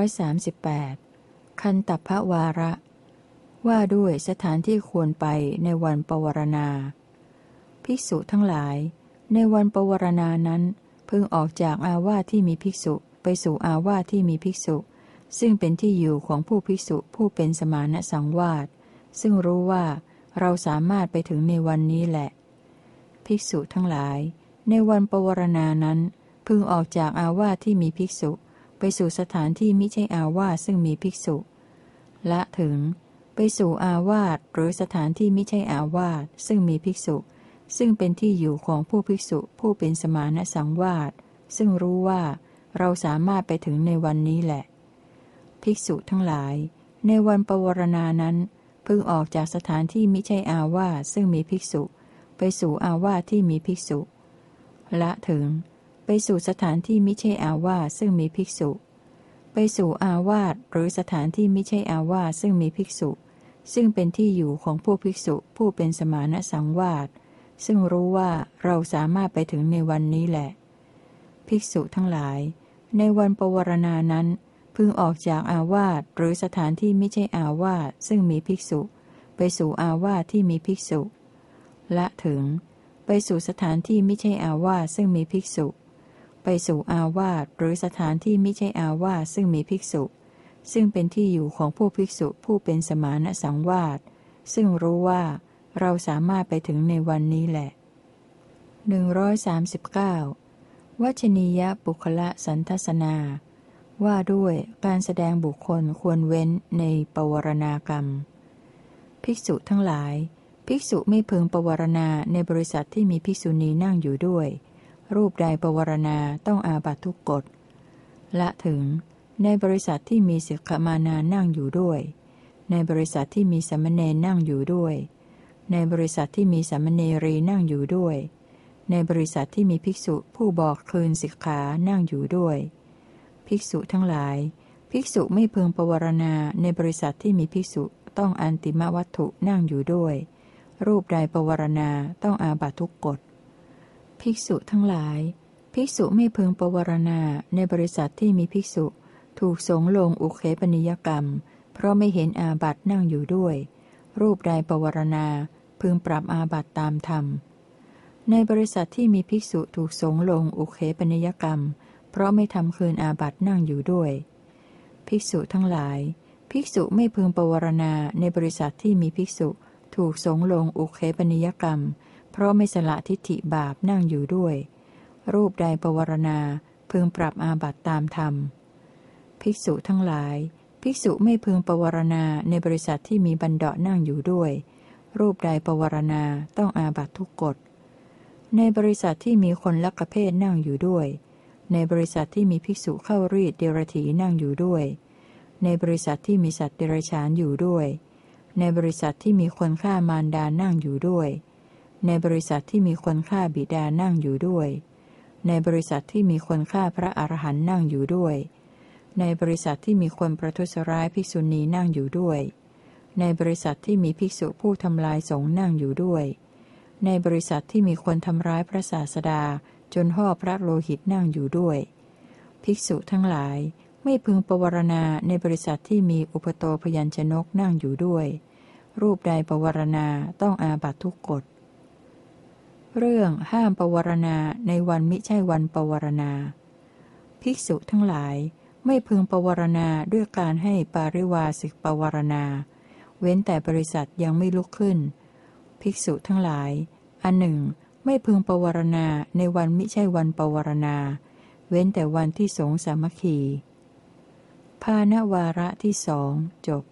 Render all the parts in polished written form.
138คันตัพพวาระว่าด้วยสถานที่ควรไปในวันปวารณาภิกษุทั้งหลายในวันปวารณานั้นพึงออกจากอาวาสที่มีภิกษุไปสู่อาวาสที่มีภิกษุซึ่งเป็นที่อยู่ของผู้ภิกษุผู้เป็นสมณสังวาสซึ่งรู้ว่าเราสามารถไปถึงในวันนี้แหละภิกษุทั้งหลายในวันปวารณานั้นพึงออกจากอาวาสที่มีภิกษุไปสู่สถานที่มิใช่อาวาสซึ่งมีภิกษุละถึงไปสู่อาวาสหรือสถานที่มิใช่อาวาสซึ่งมีภิกษุซึ่งเป็นที่อยู่ของผู้ภิกษุผู้เป็นสมณสังวาสซึ่งรู้ว่าเราสามารถไปถึงในวันนี้แหละภิกษุทั้งหลายในวันปวารณานั้นพึงออกจากสถานที่มิใช่อาวาสซึ่งมีภิกษุไปสู่อาวาสที่มีภิกษุละถึงไปสู่สถานที่มิใช่อาวาสซึ่งมีภิกษุไปสู่อาวาสหรือสถานที่มิใช่อาวาสซึ่งมีภิกษุซึ่งเป็นที่อยู่ของผู้ภิกษุผู้เป็นสมณสังวาสซึ่งรู้ว่าเราสามารถไปถึงในวันนี้แหละภิกษุทั้งหลายในวันปวารณานั้นพึงออกจากอาวาสหรือสถานที่มิใช่อาวาสซึ่งมีภิกษุไปสู่อาวาสที่มีภิกษุละถึงไปสู่สถานที่มิใช่อาวาสซึ่งมีภิกษุไปสู่อาวาสหรือสถานที่มิใช่อาวาสซึ่งมีภิกษุซึ่งเป็นที่อยู่ของผู้ภิกษุผู้เป็นสมณสังวาสซึ่งรู้ว่าเราสามารถไปถึงในวันนี้แหละ139วัชนียปุคละสันทัสนาว่าด้วยการแสดงบุคคลควรเว้นในปวารณากรรมภิกษุทั้งหลายภิกษุไม่พึงปวารณาในบริษัทที่มีภิกษุณีนั่งอยู่ด้วยรูปใดปวารณาต้องอาบัตทุกกฎละถึงในบริษัทที่มีสิกขมานานั่งอยู่ด้วยในบริษัทที่มีสามเณรนั่งอยู่ด้วยในบริษัทที่มีสามเณรีนั่งอยู่ด้วยในบริษัทที่มีภิกษุผู้บอกคืนสิกขานั่งอยู่ด้วยภิกษุทั้งหลายภิกษุไม่พึงปวารณาในบริษัทที่มีภิกษุต้องอันติมวัตถุนั่งอยู่ด้วยรูปใดปวารณาต้องอาบัตทุกกฎภิกษุทั้งหลายภิกษุไม่พึงปวารณาในบริษัทที่มีภิกษุถูกสงฆ์ลงอุเคปนิยกรรมเพราะไม่เห็นอาบัตินั่งอยู่ด้วยรูปใดปวารณาพึงปรับอาบัติตามธรรมในบริษัทที่มีภิกษุถูกสงฆ์ลงอุเคปนิยกรรมเพราะไม่ทำคืนอาบัตินั่งอยู่ด้วยภิกษุทั้งหลายภิกษุไม่พึงปวารณาในบริษัทที่มีภิกษุถูกสงฆ์ลงอุเคปนิยกรรมเพราะไม่สละทิฏฐิบาปนั่งอยู่ด้วยรูปใดปวารณาพึงปรับอาบัติตามธรรมภิกษุทั้งหลายภิกษุไม่พึงปวารณาในบริษัทที่มีบัณฑะนั่งอยู่ด้วยรูปใดปวารณาต้องอาบัตทุกกฎในบริษัทที่มีคนลักขเพศนั่งอยู่ด้วยในบริษัทที่มีภิกษุเข้ารีดเดรัจฉีนั่งอยู่ด้วยในบริษัทที่มีสัตว์เดรัจฉานอยู่ด้วยในบริษัทที่มีคนฆ่ามารดานั่งอยู่ด้วยในบริษัทที่มีคนฆ่าบิดานั่งอยู่ด้วยในบริษัทที่มีคนฆ่าพระอรหันต์นั่งอยู่ด้วยในบริษัทที่มีคนประทุษร้ายภิกษุณีนั่งอยู่ด้วยในบริษัทที่มีภิกษุผู้ทำลายสงฆ์นั่งอยู่ด้วยในบริษัทที่มีคนทำร้ายพระศาสดาจนห่อพระโลหิตนั่งอยู่ด้วยภิกษุทั้งหลายไม่พึงปวารณาในบริษัทที่มีอุปโตพยัญชนกนั่งอยู่ด้วยรูปใดปวารณาต้องอาบัตทุกกฎเรื่องห้ามปวารณาในวันมิใช่วันปวารณาภิกษุทั้งหลายไม่พึงปวารณาด้วยการให้ปาริวาสิกปวารณาเว้นแต่บริษัทยังไม่ลุกขึ้นภิกษุทั้งหลายอันหนึ่งไม่พึงปวารณาในวันมิใช่วันปวารณาเว้นแต่วันที่สงฆ์สามัคคีภาณวาระที่สองจบ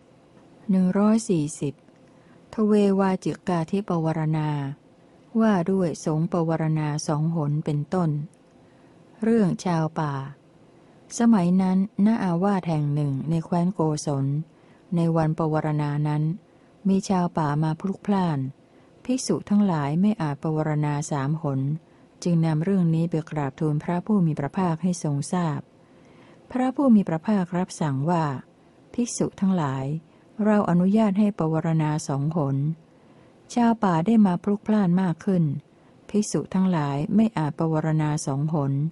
140ทเววาจิกาธิปวารณาว่าด้วยสงฆ์ปวารณาสองหนเป็นต้นเรื่องชาวป่าสมัยนั้นณอาวาสแห่งหนึ่งในแคว้นโกศลในวันปวารณานั้นมีชาวป่ามาพลุกพล่านภิกษุทั้งหลายไม่อาจปวารณาสามหนจึงนำเรื่องนี้ไปกราบทูลพระผู้มีพระภาคให้ทรงทราบพระผู้มีพระภาครับสั่งว่าภิกษุทั้งหลายเราอนุญาตให้ปวารณาสองหนชาวป่าได้มาพลุกพล่านมากขึ้นภิกษุทั้งหลายไม่อาจปวารณาสองหน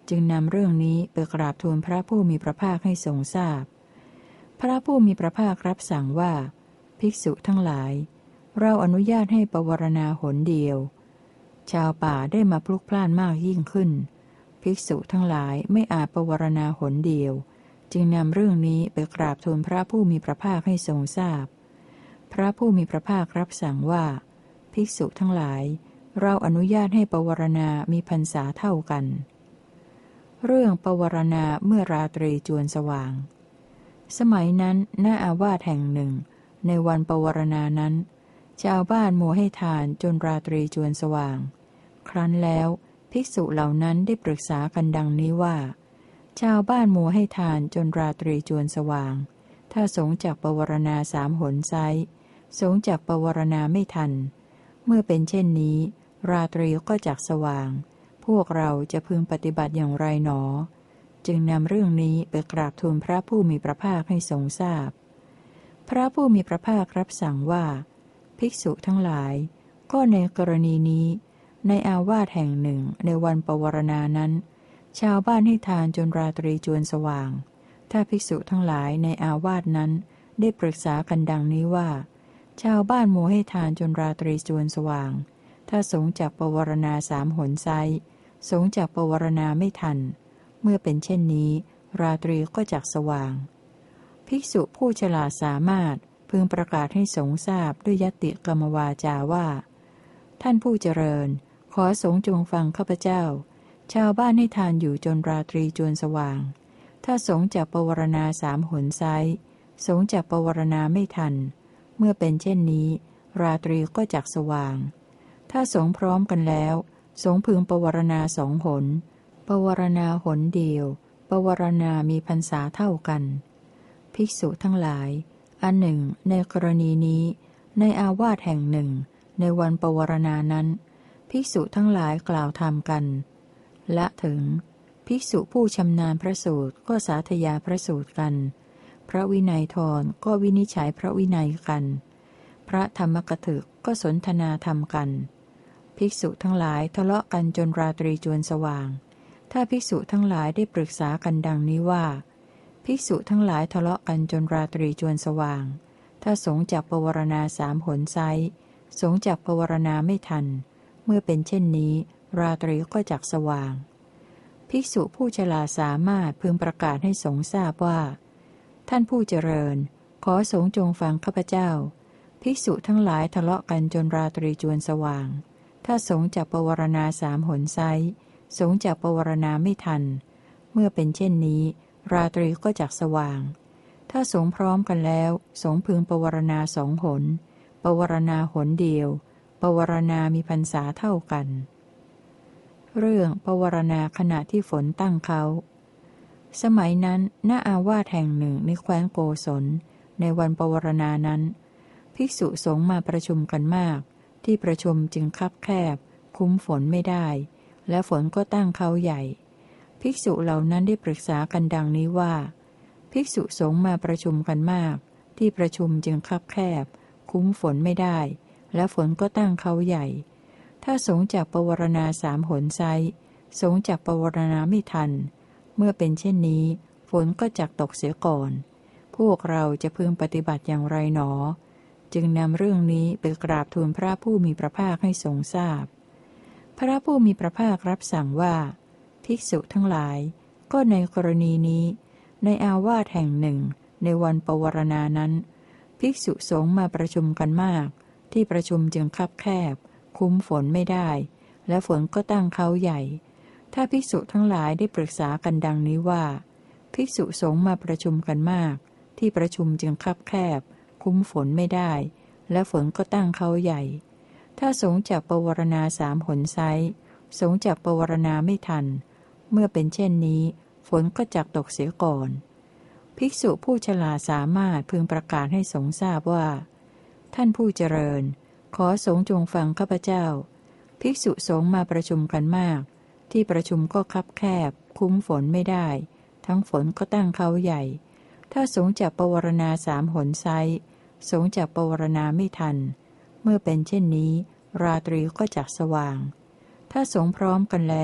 จึงนำเรื่องนี้ไปกราบทูลพระผู้มีพระภาคให้ทรงทราบพพระผู้มีพระภาครับสั่งว่าภิกษุทั้งหลายเราอนุญาตให้ปวารณาหนเดียวชาวป่าได้มาพลุกพล่านมากยิ่งขึ้นภิกษุทั้งหลายไม่อาจปวารณาหนเดียวจึงนำเรื่องนี้ไปกราบทูลพระผู้มีพระภาคให้ทรงทราบพพระผู้มีพระภาครับสั่งว่าภิกษุทั้งหลายเราอนุญาตให้ปวารณามีพรรษาเท่ากันเรื่องปวารณาเมื่อราตรีจวนสว่างสมัยนั้นณอาวาสแห่งหนึ่งในวันปวารณานั้นชาวบ้านมัวให้ทานจนราตรีจวนสว่างครั้นแล้วภิกษุเหล่านั้นได้ปรึกษากันดังนี้ว่าชาวบ้านมัวให้ทานจนราตรีจวนสว่างถ้าสงฆ์จักปวารณา3 หนไซร้สงฆ์จักปวารณาไม่ทันเมื่อเป็นเช่นนี้ราตรีก็จักสว่างพวกเราจะพึงปฏิบัติอย่างไรหนอจึงนำเรื่องนี้ไปกราบทูลพระผู้มีพระภาคให้ทรงทราบพพระผู้มีพระภาครับสั่งว่าภิกษุทั้งหลายก็ในกรณีนี้ในอาวาสแห่งหนึ่งในวันปวารณานั้นชาวบ้านให้ทานจนราตรีจวนสว่างถ้าภิกษุทั้งหลายในอาวาสนั้นได้ปรึกษากันดังนี้ว่าชาวบ้านมัวให้ทานจนราตรีจวนสว่างถ้าสงฆ์จักปวารณา3 หนไซร้สงฆ์จักปวารณาไม่ทันเมื่อเป็นเช่นนี้ราตรีก็จักสว่างภิกษุผู้ฉลาดสามารถพึงประกาศให้สงฆ์ทราบด้วยยติกรรมวาจาว่าท่านผู้เจริญขอสงฆ์จงฟังข้าพเจ้าชาวบ้านให้ทานอยู่จนราตรีจวนสว่างถ้าสงฆ์จักปวารณา3 หนไซร้สงฆ์จักปวารณาไม่ทันเมื่อเป็นเช่นนี้ราตรีก็จักสว่างถ้าสงฆ์พร้อมกันแล้วสงฆ์พึงปวารณา2 หนปวารณาหนเดียวปวารณามีพรรษาเท่ากันภิกษุทั้งหลายอันหนึ่งในกรณีนี้ในอาวาสแห่งหนึ่งในวันปวารณานั้นภิกษุทั้งหลายกล่าวธรรมกันละถึงภิกษุผู้ชำนาญพระสูตรก็สาธยายพระสูตรกันพระวินัยทรก็วินิจฉัยพระวินัยกันพระธรรมกถึกก็สนทนาธรรมกันภิกษุทั้งหลายทะเลาะกันจนราตรีจวนสว่างถ้าภิกษุทั้งหลายได้ปรึกษากันดังนี้ว่าภิกษุทั้งหลายทะเลาะกันจนราตรีจวนสว่างถ้าสงฆ์จักปวารณา3 หนไซร้สงฆ์จักปวารณาไม่ทันเมื่อเป็นเช่นนี้ราตรีก็จักสว่างภิกษุผู้ฉลาดสามารถพึงประกาศให้สงฆ์ทราบว่าท่านผู้เจริญขอสงฆ์จงฟังข้าพเจ้าภิกษุทั้งหลายทะเลาะกันจนราตรีจวนสว่างถ้าสงฆ์จักปวารณา3 หนไซร้สงฆ์จักปวารณาไม่ทันเมื่อเป็นเช่นนี้ราตรีก็จักสว่างถ้าสงฆ์พร้อมกันแล้วสงฆ์พึงปวารณา2 หนปวารณาหนเดียวปวารณามีพรรษาเท่ากันเรื่องปวารณาขณะที่ฝนตั้งเขาสมัยนั้นณอาวาสแห่งหนึ่งในแคว้นโกศลในวันปวารณานั้นภิกษุสงฆ์มาประชุมกันมากที่ประชุมจึงคับแคบคุ้มฝนไม่ได้และฝนก็ตั้งเขาใหญ่ภิกษุเหล่านั้นได้ปรึกษากันดังนี้ว่าภิกษุสงฆ์มาประชุมกันมากที่ประชุมจึงคับแคบคุ้มฝนไม่ได้และฝนก็ตั้งเขาใหญ่ถ้าสงฆ์จักปวารณา3 หนไซร้สงฆ์จักปวารณาไม่ทันเมื่อเป็นเช่นนี้ฝนก็จักตกเสียก่อนพวกเราจะพึงปฏิบัติอย่างไรหนอจึงนำเรื่องนี้ไปกราบทูลพระผู้มีพระภาคให้ทรงทราบพระผู้มีพระภาครับสั่งว่าภิกษุทั้งหลายก็ในกรณีนี้ในอาวาสแห่งหนึ่งในวันปวารณานั้นภิกษุสงฆ์มาประชุมกันมากที่ประชุมจึงคับแคบคุ้มฝนไม่ได้และฝนก็ตั้งเขาใหญ่ถ้าภิกษุทั้งหลายได้ปรึกษากันดังนี้ว่าภิกษุสงฆ์มาประชุมกันมากที่ประชุมจึงคับแคบคุ้มฝนไม่ได้และฝนก็ตั้งเขาใหญ่ถ้าสงฆ์จักปวารณา3 หนไซร้สงฆ์จักปวารณาไม่ทันเมื่อเป็นเช่นนี้ฝนก็จักตกเสียก่อนภิกษุผู้ฉลาดสามารถพึงประกาศให้สงฆ์ทราบว่าท่านผู้เจริญขอสงฆ์จงฟังข้าพเจ้าภิกษุสงฆ์มาประชุมกันมากที่ประชุมก็คับแคบคุ้มฝนไม่ได้ทั้งฝนก็ตั้งเขาใหญ่ถ้าสงฆ์จักปวารณา3 หนไซร้สงฆ์จักปวารณาไม่ทันเมื่อเป็นเช่นนี้ราตรีก็จักสว่างถ้าสงฆ์พร้อมกันแล้ว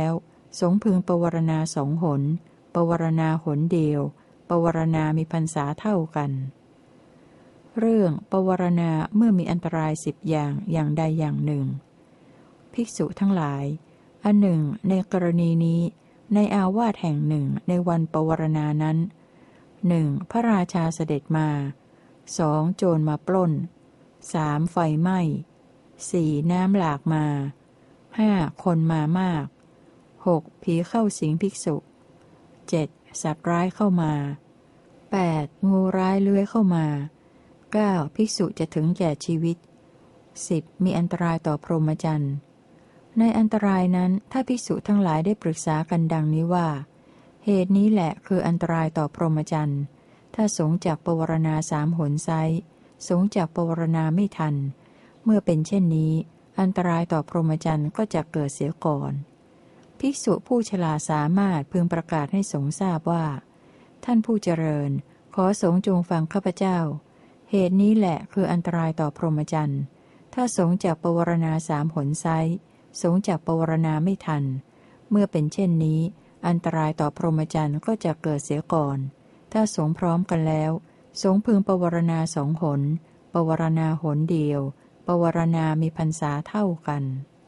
สงพึงปวารณา2 หนปวารณาหนเดียวปวารณามีพรรษาเท่ากัน เรื่องปวารณาเมื่อมีอันตราย10 อย่างอย่างใดอย่างหนึ่ง ภิกษุทั้งหลายอันหนึ่งในกรณีนี้ในอาวาสแห่งหนึ่งในวันปวารณานั้น 1. พระราชาเสด็จมา 2. โจรมาปล้น 3. ไฟไหม้ 4. น้ำหลากมา 5. คนมามาก 6. ผีเข้าสิงภิกษุ 7. สัตว์ร้ายเข้ามา 8. งูร้ายเลื้อยเข้ามา 9. ภิกษุจะถึงแก่ชีวิต 10. มีอันตรายต่อพรหมจรรย์ในอันตรายนั้นถ้าภิกษุทั้งหลายได้ปรึกษากันดังนี้ว่าเหตุนี้แหละคืออันตรายต่อพรหมจรรย์ถ้าสงจากปวารณา3 หนไซร้สงจากปวารณาไม่ทันเมื่อเป็นเช่นนี้อันตรายต่อพรหมจรรย์ก็จะเกิดเสียก่อนภิกษุผู้ฉลาดสามารถพึงประกาศให้สงฆ์ทราบว่าท่านผู้เจริญขอสงฆ์จงฟังข้าพเจ้าเหตุนี้แหละคืออันตรายต่อพรหมจรรย์ถ้าสงจากปวารณา3 หนไซร้สงจากปวารณาไม่ทันเมื่อเป็นเช่นนี้อันตรายต่อพรหมจรรย์ก็จะเกิดเสียก่อนถ้าสงพร้อมกันแล้วสงพึงปวารณา2 หนปวารณาหนเดียวปวารณามีพรรษาเท่ากัน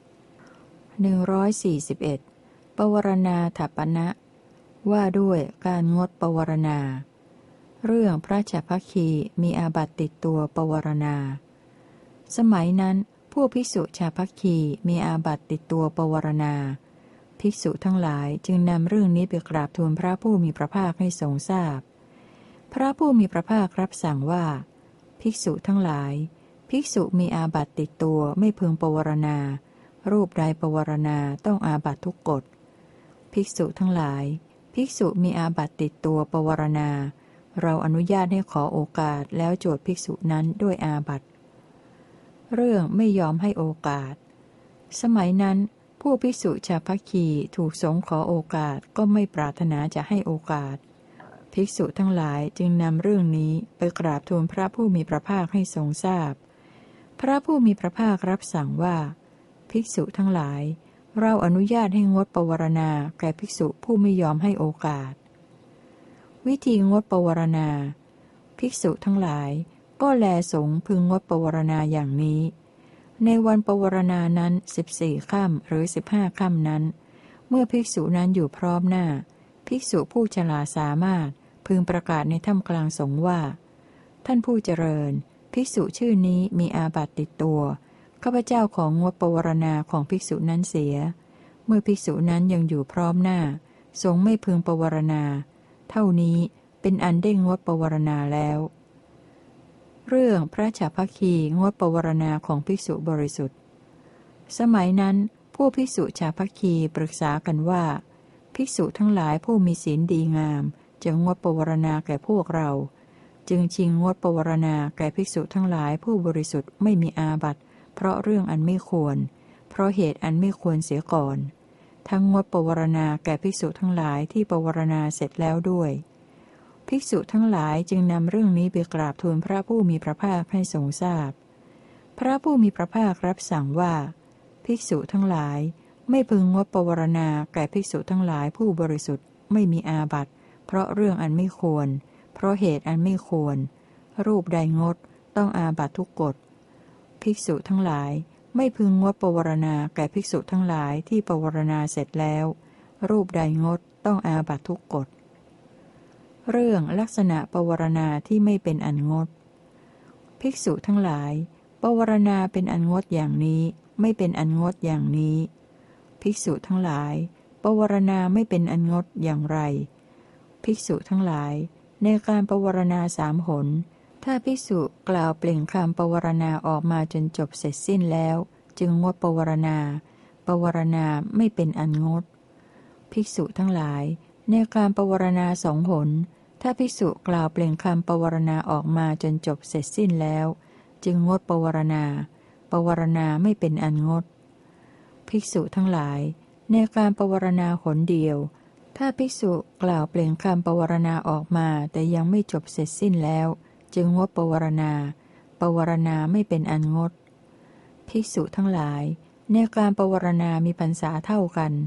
141ปวารณาถัปปนะว่าด้วยการงดปวารณาเรื่องพระฉัพพคีมีอาบัติติดตัวปวารณาสมัยนั้นพวกภิกษุฉัพพคีมีอาบัติติดตัวปวารณาภิกษุทั้งหลายจึงนำเรื่องนี้ไปกราบทูลพระผู้มีพระภาคให้ทรงทราบพพระผู้มีพระภาครับสั่งว่าภิกษุทั้งหลายภิกษุมีอาบัติติดตัวไม่พึงปวารณารูปใดปวารณาต้องอาบัติทุกกฎภิกษุทั้งหลายภิกษุมีอาบัติติดตัวปวารณาเราอนุญาตให้ขอโอกาสแล้วโจทย์ภิกษุนั้นด้วยอาบัติเรื่องไม่ยอมให้โอกาสสมัยนั้นผู้ภิกษุฉัพพคีถูกสงฆ์ขอโอกาสก็ไม่ปรารถนาจะให้โอกาสภิกษุทั้งหลายจึงนำเรื่องนี้ไปกราบทูลพระผู้มีพระภาคให้ทรงทราบพพระผู้มีพระภาครับสั่งว่าภิกษุทั้งหลายเราอนุญาตให้งดปวารณาแก่ภิกษุผู้ไม่ยอมให้โอกาสวิธีงดปวารณาภิกษุทั้งหลายก็แลสงฆ์พึงงดปวารณาอย่างนี้ในวันปวารณานั้น14 ค่ำหรือ15 ค่ำนั้นเมื่อภิกษุนั้นอยู่พร้อมหน้าภิกษุผู้ฉลาดสามารถพึงประกาศในถ้ำกลางสงฆ์ว่าท่านผู้เจริญภิกษุชื่อนี้มีอาบัติติดตัวข้าพเจ้าของงดปวารณาของภิกษุนั้นเสียเมื่อภิกษุนั้นยังอยู่พร้อมหน้าสงฆ์ไม่พึงปวารณาเท่านี้เป็นอันได้งดปวารณาแล้วเรื่องพระฉัพพคีงดปวารณาของภิกษุบริสุทธิ์สมัยนั้นผู้ภิกษุฉัพพคีปรึกษากันว่าภิกษุทั้งหลายผู้มีศีลดีงามจะงดปวารณาแก่พวกเราจึงชิงงดปวารณาแก่ภิกษุทั้งหลายผู้บริสุทธิ์ไม่มีอาบัติเพราะเรื่องอันไม่ควรเพราะเหตุอันไม่ควรเสียก่อนทั้งงดปวารณาแก่ภิกษุทั้งหลายที่ปวารณาเสร็จแล้วด้วยภิกษุทั้งหลายจึงนำเรื่องนี้ไปกราบทูลพระผู้มีพระภาคให้ทรงทราบพพระผู้มีพระภาครับสั่งว่าภิกษุทั้งหลายไม่พึงงดปวารณาแก่ภิกษุทั้งหลายผู้บริสุทธิ์ไม่มีอาบัติเพราะเรื่องอันไม่ควรเพราะเหตุอันไม่ควรรูปใดงดต้องอาบัติทุกกฎภิกษุทั้งหลายไม่พึงงดปวารณาแก่ภิกษุทั้งหลายที่ปวารณาเสร็จแล้วรูปใดงดต้องอาบัติทุกกฎเรื่องลักษณะปวารณาที่ไม่เป็นอันงดภิกษุทั้งหลายปวารณาเป็นอันงดอย่างนี้ไม่เป็นอันงดอย่างนี้ภิกษุทั้งหลายปวารณาไม่เป็นอันงดอย่างไรภิกษุทั้งหลายในการปวารณา3 หนถ้าภิกษุกล่าวเปล่งคำปวารณาออกมาจนจบเสร็จสิ้นแล้วจึงงดปวารณาปวารณาไม่เป็นอันงดภิกษุทั้งหลายในการปวารณา2 หนถ้าภิกษุกล่าวเปล่งคำปวารณาออกมาจนจบเสร็จสิ้นแล้วจึงงดปวารณาปวารณาไม่เป็นอันงดภิกษุทั้งหลายในการปวารณาหนเดียวถ้าภิกษุกล่าวเปล่งคำปวารณาออกมาแต่ยังไม่จบเสร็จสิ้นแล้วจึงงดปวารณาปวารณาไม่เป็นอันงดภิกษุทั้งหลายในการปวารณามีพรรษาเท่ากัน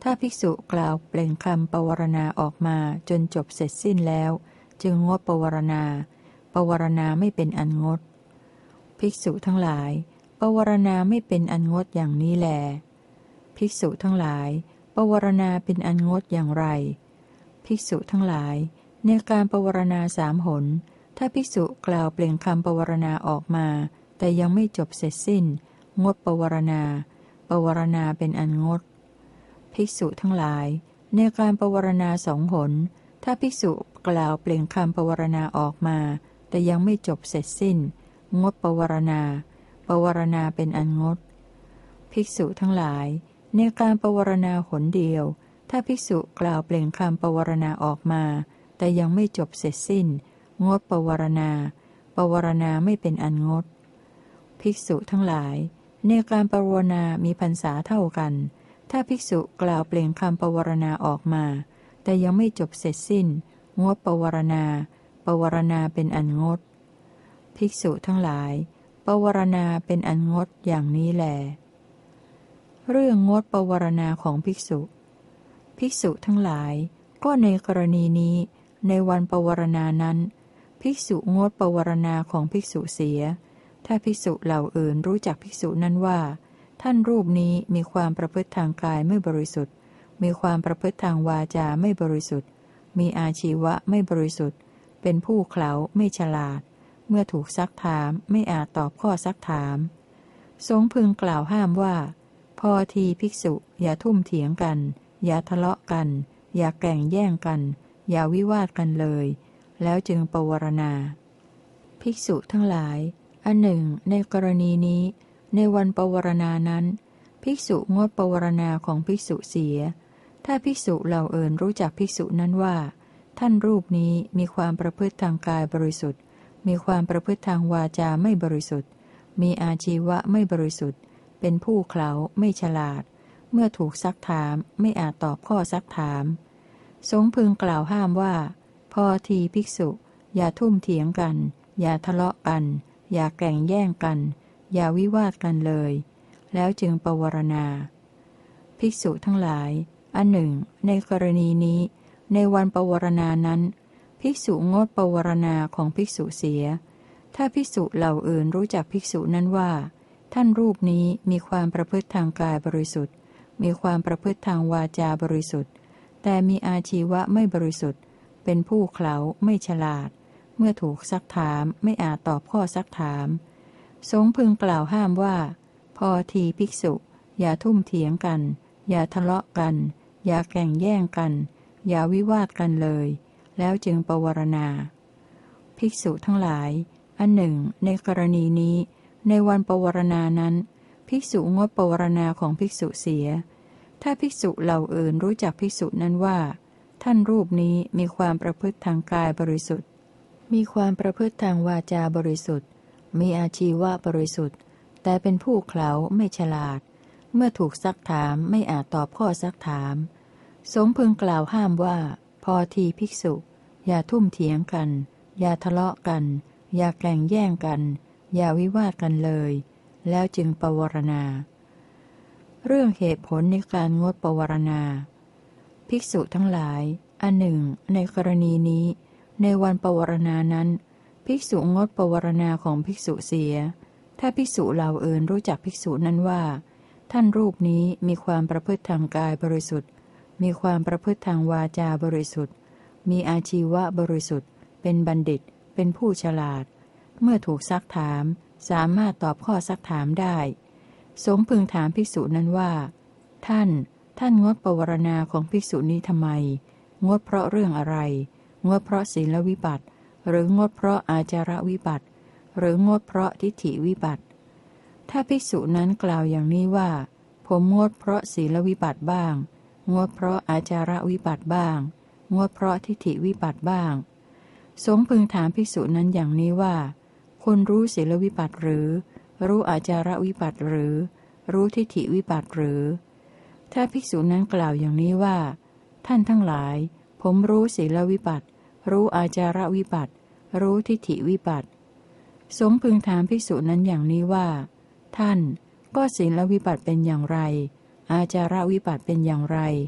ถ้าภิกษุกล่าวเปล่งคำปวารณาออกมาจนจบเสร็จสิ้นแล้วจึงงดปวารณาปวารณาไม่เป็นอันงดภิกษุทั้งหลายปวารณาไม่เป็นอันงดอย่างนี้แลภิกษุทั้งหลายปวารณาเป็นอันงดอย่างไรภิกษุทั้งหลายในการปวารณาสามหนถ้าภิกษุกล่าวเปล่งคำปวารณาออกมาแต่ยังไม่จบเสร็จสิ้นงดปวารณาปวารณาเป็นอันงดภิกษุทั้งหลายในการปวารณาสองหนถ้าภิกษุกล่าวเปล่งคำปวารณาออกมาแต่ยังไม่จบเสร็จสิ้นงดปวารณาปวารณาเป็นอันงดภิกษุทั้งหลายในการปวารณาหนเดียวถ้าภิกษุกล่าวเปล่งคำปวารณาออกมาแต่ยังไม่จบเสร็จสิ้นงดปวารณาปวารณาไม่เป็นอันงดภิกษุทั้งหลายในการปวารณามีพรรษาเท่ากันถ้าภิกษุกล่าวเปล่งคำปวารณาออกมาแต่ยังไม่จบเสร็จสิ้นงดปวารณาปวารณาเป็นอันงดภิกษุทั้งหลายปวารณาเป็นอันงดอย่างนี้แลเรื่องงดปวารณาของภิกษุภิกษุทั้งหลายก็ในกรณีนี้ในวันปวารณานั้นภิกษุงดปวารณาของภิกษุเสียถ้าภิกษุเหล่าอื่นรู้จักภิกษุนั้นว่าท่านรูปนี้มีความประพฤติทางกายไม่บริสุทธิ์มีความประพฤติทางวาจาไม่บริสุทธิ์มีอาชีวะไม่บริสุทธิ์เป็นผู้เขลาไม่ฉลาดเมื่อถูกซักถามไม่อาจตอบข้อซักถามสงฆ์พึงกล่าวห้ามว่าพอทีภิกษุอย่าทุ่มเถียงกันอย่าทะเลาะกันอย่าแก่งแย่งกันอย่าวิวาทกันเลยแล้วจึงปวารณาภิกษุทั้งหลายอันหนึ่งในกรณีนี้ในวันปวารณานั้นภิกษุงดปวารณาของภิกษุเสียถ้าภิกษุเหล่าอื่นรู้จักภิกษุนั้นว่าท่านรูปนี้มีความประพฤติทางกายบริสุทธิ์มีความประพฤติทางวาจาไม่บริสุทธิ์มีอาชีวะไม่บริสุทธิ์เป็นผู้เขลาไม่ฉลาดเมื่อถูกซักถามไม่อาจตอบข้อซักถามสงฆ์พึงกล่าวห้ามว่าพอทีภิกษุอย่าทุ่มเถียงกันอย่าทะเลาะกันอย่าแก่งแย่งกันอย่าวิวาทกันเลยแล้วจึงปวารณาภิกษุทั้งหลายอันหนึ่งในกรณีนี้ในวันปวารณานั้นภิกษุงดปวารณาของภิกษุเสียถ้าภิกษุเหล่าอื่นรู้จักภิกษุนั้นว่าท่านรูปนี้มีความประพฤติทางกายบริสุทธิ์มีความประพฤติทางวาจาบริสุทธิ์แต่มีอาชีวะไม่บริสุทธิ์เป็นผู้เขลาไม่ฉลาดเมื่อถูกซักถามไม่อาจตอบข้อซักถามสงฆ์พึงกล่าวห้ามว่าพอทีภิกษุอย่าทุ่มเถียงกันอย่าทะเลาะกันอย่าแก่งแย่งกันอย่าวิวาทกันเลยแล้วจึงปวารณาภิกษุทั้งหลายอันหนึ่งในกรณีนี้ในวันปวารณานั้นภิกษุงดปวารณาของภิกษุเสียถ้าภิกษุเหล่าอื่นรู้จักภิกษุนั้นว่าท่านรูปนี้มีความประพฤติทางกายบริสุทธิ์มีความประพฤติทางวาจาบริสุทธิ์มีอาชีวะบริสุทธิ์แต่เป็นผู้เขลาไม่ฉลาดเมื่อถูกซักถามไม่อาจตอบข้อซักถามสงฆ์พึงกล่าวห้ามว่าพอทีภิกษุอย่าทุ่มเถียงกันอย่าทะเลาะกันอย่าแก่งแย่งกันอย่าวิวาทกันเลยแล้วจึงปวารณาเรื่องเหตุผลในการงดปวารณาภิกษุทั้งหลายอันหนึ่งในกรณีนี้ในวันปวารณานั้นภิกษุงดปวารณาของภิกษุเสียถ้าภิกษุเหล่าอื่นรู้จักภิกษุนั้นว่าท่านรูปนี้มีความประพฤติทางกายบริสุทธิ์มีความประพฤติทางวาจาบริสุทธิ์มีอาชีวะบริสุทธิ์เป็นบัณฑิตเป็นผู้ฉลาดเมื่อถูกซักถามสามารถตอบข้อซักถามได้สงฆ์พึงถามภิกษุนั้นว่าท่านงดปวารณาของภิกษุนี้ทำไมงดเพราะเรื่องอะไรงดเพราะศีลวิบัติหรืองดเพราะอาจารวิบัติหรืองดเพราะทิฏฐิวิบัติถ้าภิกษุนั้นกล่าวอย่างนี้ว่าผมงดเพราะศีลวิบัติบ้างงดเพราะอาจารวิบัติบ้างงดเพราะทิฏฐิวิบัติบ้างสงฆ์พึงถามภิกษุนั้นอย่างนี้ว่าคุณรู้ศีลวิบัติหรือรู้อาจารวิบัติหรือรู้ทิฏฐิวิบัติหรือถ้าภิกษุนั้นกล่าวอย่างนี้ว่าท่านทั้งหลายผมรู้ศีลวิบัติรู้อาจารวิบัติรู้ทิฏฐิวิบัติสงฆ์พึงถามภิกษุนั้นอย่างนี้ว่าท่านก็ศีลวิบัติเป็นอย่างไรอาจารวิบัติเป็นอย่างไร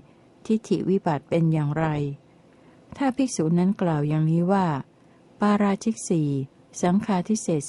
ทิฏฐิวิบัติเป็นอย่างไรถ้าภิกษุนั้นกล่าวอย่างนี้ว่าปาราชิกสี่สังฆาทิเศษ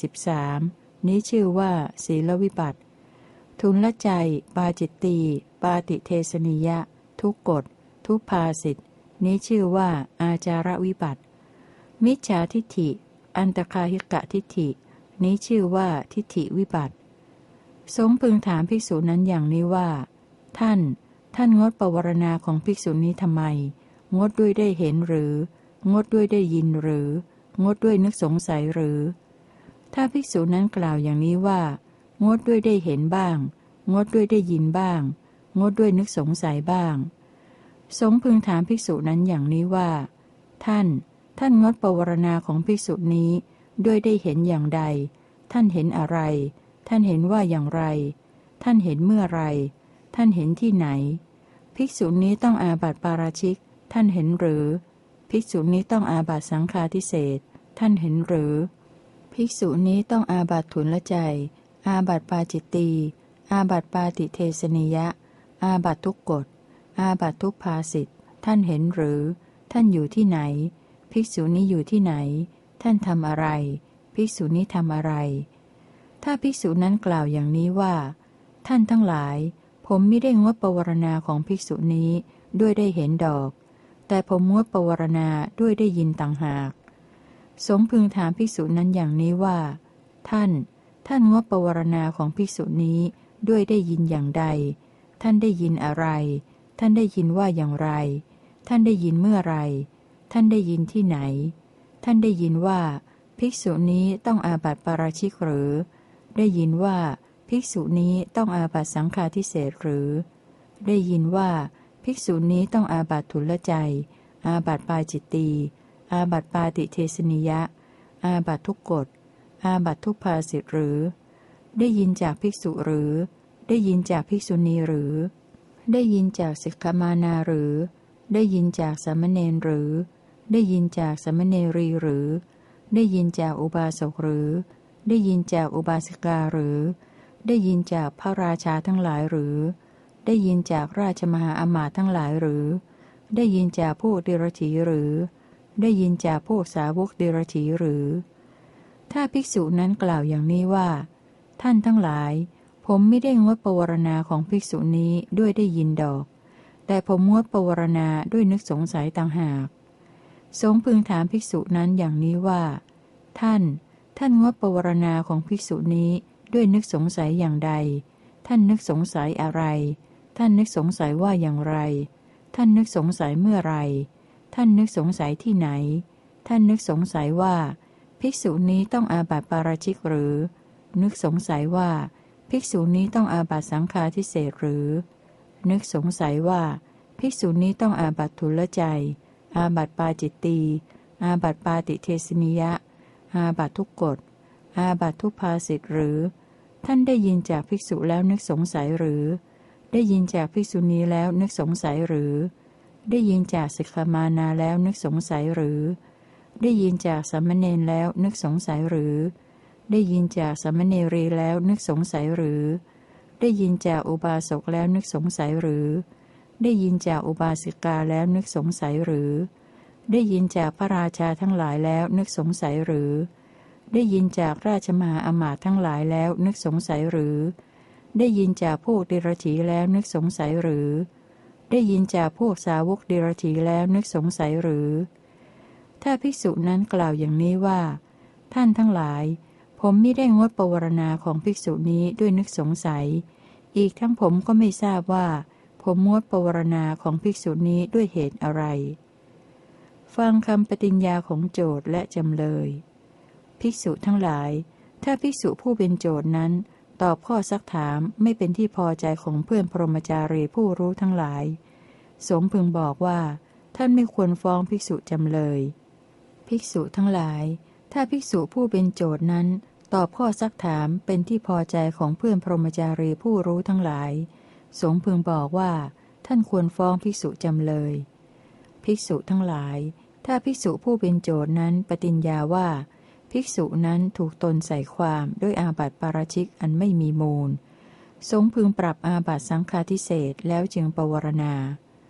13นี้ชื่อว่าศีลวิบัติทุนละใจปาจิตตีปาติเทสนิยะทุกกฎทุพภาสิทธินี้ชื่อว่าอาจารวิบัติมิจฉาทิฏฐิอันตคาหิกะทิฏฐินี้ชื่อว่าทิฏฐิวิบัติสงฆ์พึงถามภิกษุนั้นอย่างนี้ว่าท่านงดปวารณาของภิกษุนี้ทำไมงดด้วยได้เห็นหรืองดด้วยได้ยินหรืองดด้วยนึกสงสัยหรือถ้าภิกษุนั้นกล่าวอย่างนี้ว่างดด้วยได้เห็นบ้างงดด้วยได้ยินบ้างงดด้วยนึกสงสัยบ้างสงฆ์พึงถามภิกษุนั้นอย่างนี้ว่าท่านงดปวารณาของภิกษุนี้ด้วยได้เห็นอย่างใดท่านเห็นอะไรท่านเห็นว่าอย่างไรท่านเห็นเมื่อไรท่านเห็นที่ไหนภิกษุนี้ต้องอาบัติปาราชิกท่านเห็นหรือภิกษุนี้ต้องอาบัติสังฆาทิเศษท่านเห็นหรือภิกษุนี้ต้องอาบัติทุนละใจอาบัติปาจิตตีอาบัติปาติเทสนิยะอาบัติทุกกฎอาบัติทุพภาสิทธิท่านเห็นหรือท่านอยู่ที่ไหนภิกษุนี้อยู่ที่ไหนท่านทำอะไรภิกษุนี้ทำอะไรถ้าภิกษุนั้นกล่าวอย่างนี้ว่าท่านทั้งหลายผมมิได้งดปวารณาของภิกษุนี้ด้วยได้เห็นดอกแต่ผมงดปวารณาด้วยได้ยินต่างหากสงฆ์พึงถามภิกษุนั้นอย่างนี้ว่าท่านงดปวารณาของภิกษุนี้ด้วยได้ยินอย่างใดท่านได้ยินอะไรท่านได้ยินว่าอย่างไรท่านได้ยินเมื่อไรท่านได้ยินที่ไหนท่านได้ยินว่าภิกษุนี้ต้องอาบัติปาราชิกหรือได้ยินว่าภิกษุนี้ต้องอาบัติสังฆาทิเศษหรือได้ยินว่าภิกษุนี้ต้องอาบัติทุลใจอาบัติปาจิตตีอาบัติปาติเทสนิยะอาบัติทุกกฎอาบัติทุพภาสิทธิหรือได้ยินจากภิกษุหรือได้ยินจากภิกษุณีหรือได้ยินจากสิกขมานาหรือได้ยินจากสามเณรหรือได้ยินจากสามเณรีหรือได้ยินจากอุบาสกหรือได้ยินจากอุบาสิกาหรือได้ยินจากพระราชาทั้งหลายหรือได้ยินจากราชมหาอมาตย์ทั้งหลายหรือได้ยินจากพวกเดรัจฉีหรือได้ยินจากพวกสาวกเดรัจฉีหรือถ้าภิกษุนั้นกล่าวอย่างนี้ว่าท่านทั้งหลายผมไม่ได้งดปวารณาของภิกษุนี้ด้วยได้ยินดอกแต่ผมงดปวารณาด้วยนึกสงสัยต่างหากสงฆ์พึงถามภิกษุนั้นอย่างนี้ว่าท่านงดปวารณาของภิกษุนี้ด้วยนึกสงสัยอย่างใดท่านนึกสงสัยอะไรท่านนึกสงสัยว่าอย่างไรท่านนึกสงสัยเมื่อไรท่านนึกสงสัยที่ไหนท่านนึกสงสัยว่าภิกษุนี้ต้องอาบัติปาราชิกหรือนึกสงสัยว่าภิกษุนี้ต้องอาบัติสังฆาทิเศษหรือนึกสงสัยว่าภิกษุนี้ต้องอาบัติทุลใจอาบัติปาจิตตีอาบัติปาติเทสนิยะอาบัติทุกกฎอาบัติทุพภาสิทธิหรือท่านได้ยินจากภิกษุแล้วนึกสงสัยหรือได้ยินจากภิกษุณีแล้วนึกสงสัยหรือได้ยินจากสิกขมานาแล้วนึกสงสัยหรือได้ยินจากสามเณรแล้วนึกสงสัยหรือได้ยินจากสามเณรีแล้วนึกสงสัยหรือได้ยินจากอุบาสกแล้วนึกสงสัยหรือได้ยินจากอุบาสิกาแล้วนึกสงสัยหรือได้ยินจากพระราชาทั้งหลายแล้วนึกสงสัยหรือได้ยินจากราชมหาอมาตย์ทั้งหลายแล้วนึกสงสัยหรือได้ยินจากพวกเดรัจฉีแล้วนึกสงสัยหรือได้ยินจากพวกสาวกเดรัจฉีแล้วนึกสงสัยหรือถ้าภิกษุนั้นกล่าวอย่างนี้ว่าท่านทั้งหลายผมมิได้งดปวารณาของภิกษุนี้ด้วยนึกสงสัยอีกทั้งผมก็ไม่ทราบว่าผมงดปวารณาของภิกษุนี้ด้วยเหตุอะไรฟังคำปฏิญญาของโจทก์และจำเลยภิกษุทั้งหลายถ้าภิกษุผู้เป็นโจทก์นั้นตอบข้อซักถามไม่เป็นที่พอใจของเพื่อนพรหมจารีผู้รู้ทั้งหลายสงฆ์พึงบอกว่าท่านไม่ควรฟ้องภิกษุจำเลยภิกษุทั้งหลายถ้าภิกษุผู้เป็นโจทก์นั้นตอบข้อซักถามเป็นที่พอใจของเพื่อนพรหมจารีผู้รู้ทั้งหลายสงฆ์พึงบอกว่าท่านควรฟ้องภิกษุจำเลยภิกษุทั้งหลายถ้าภิกษุผู้เป็นโจทก์นั้นปฏิญญาว่าภิกษุนั้นถูกตนใส่ความด้วยอาบัติปาราชิกอันไม่มีมูลสงฆ์พึงปรับอาบัติสังฆาทิเศษแล้วจึงปวารณา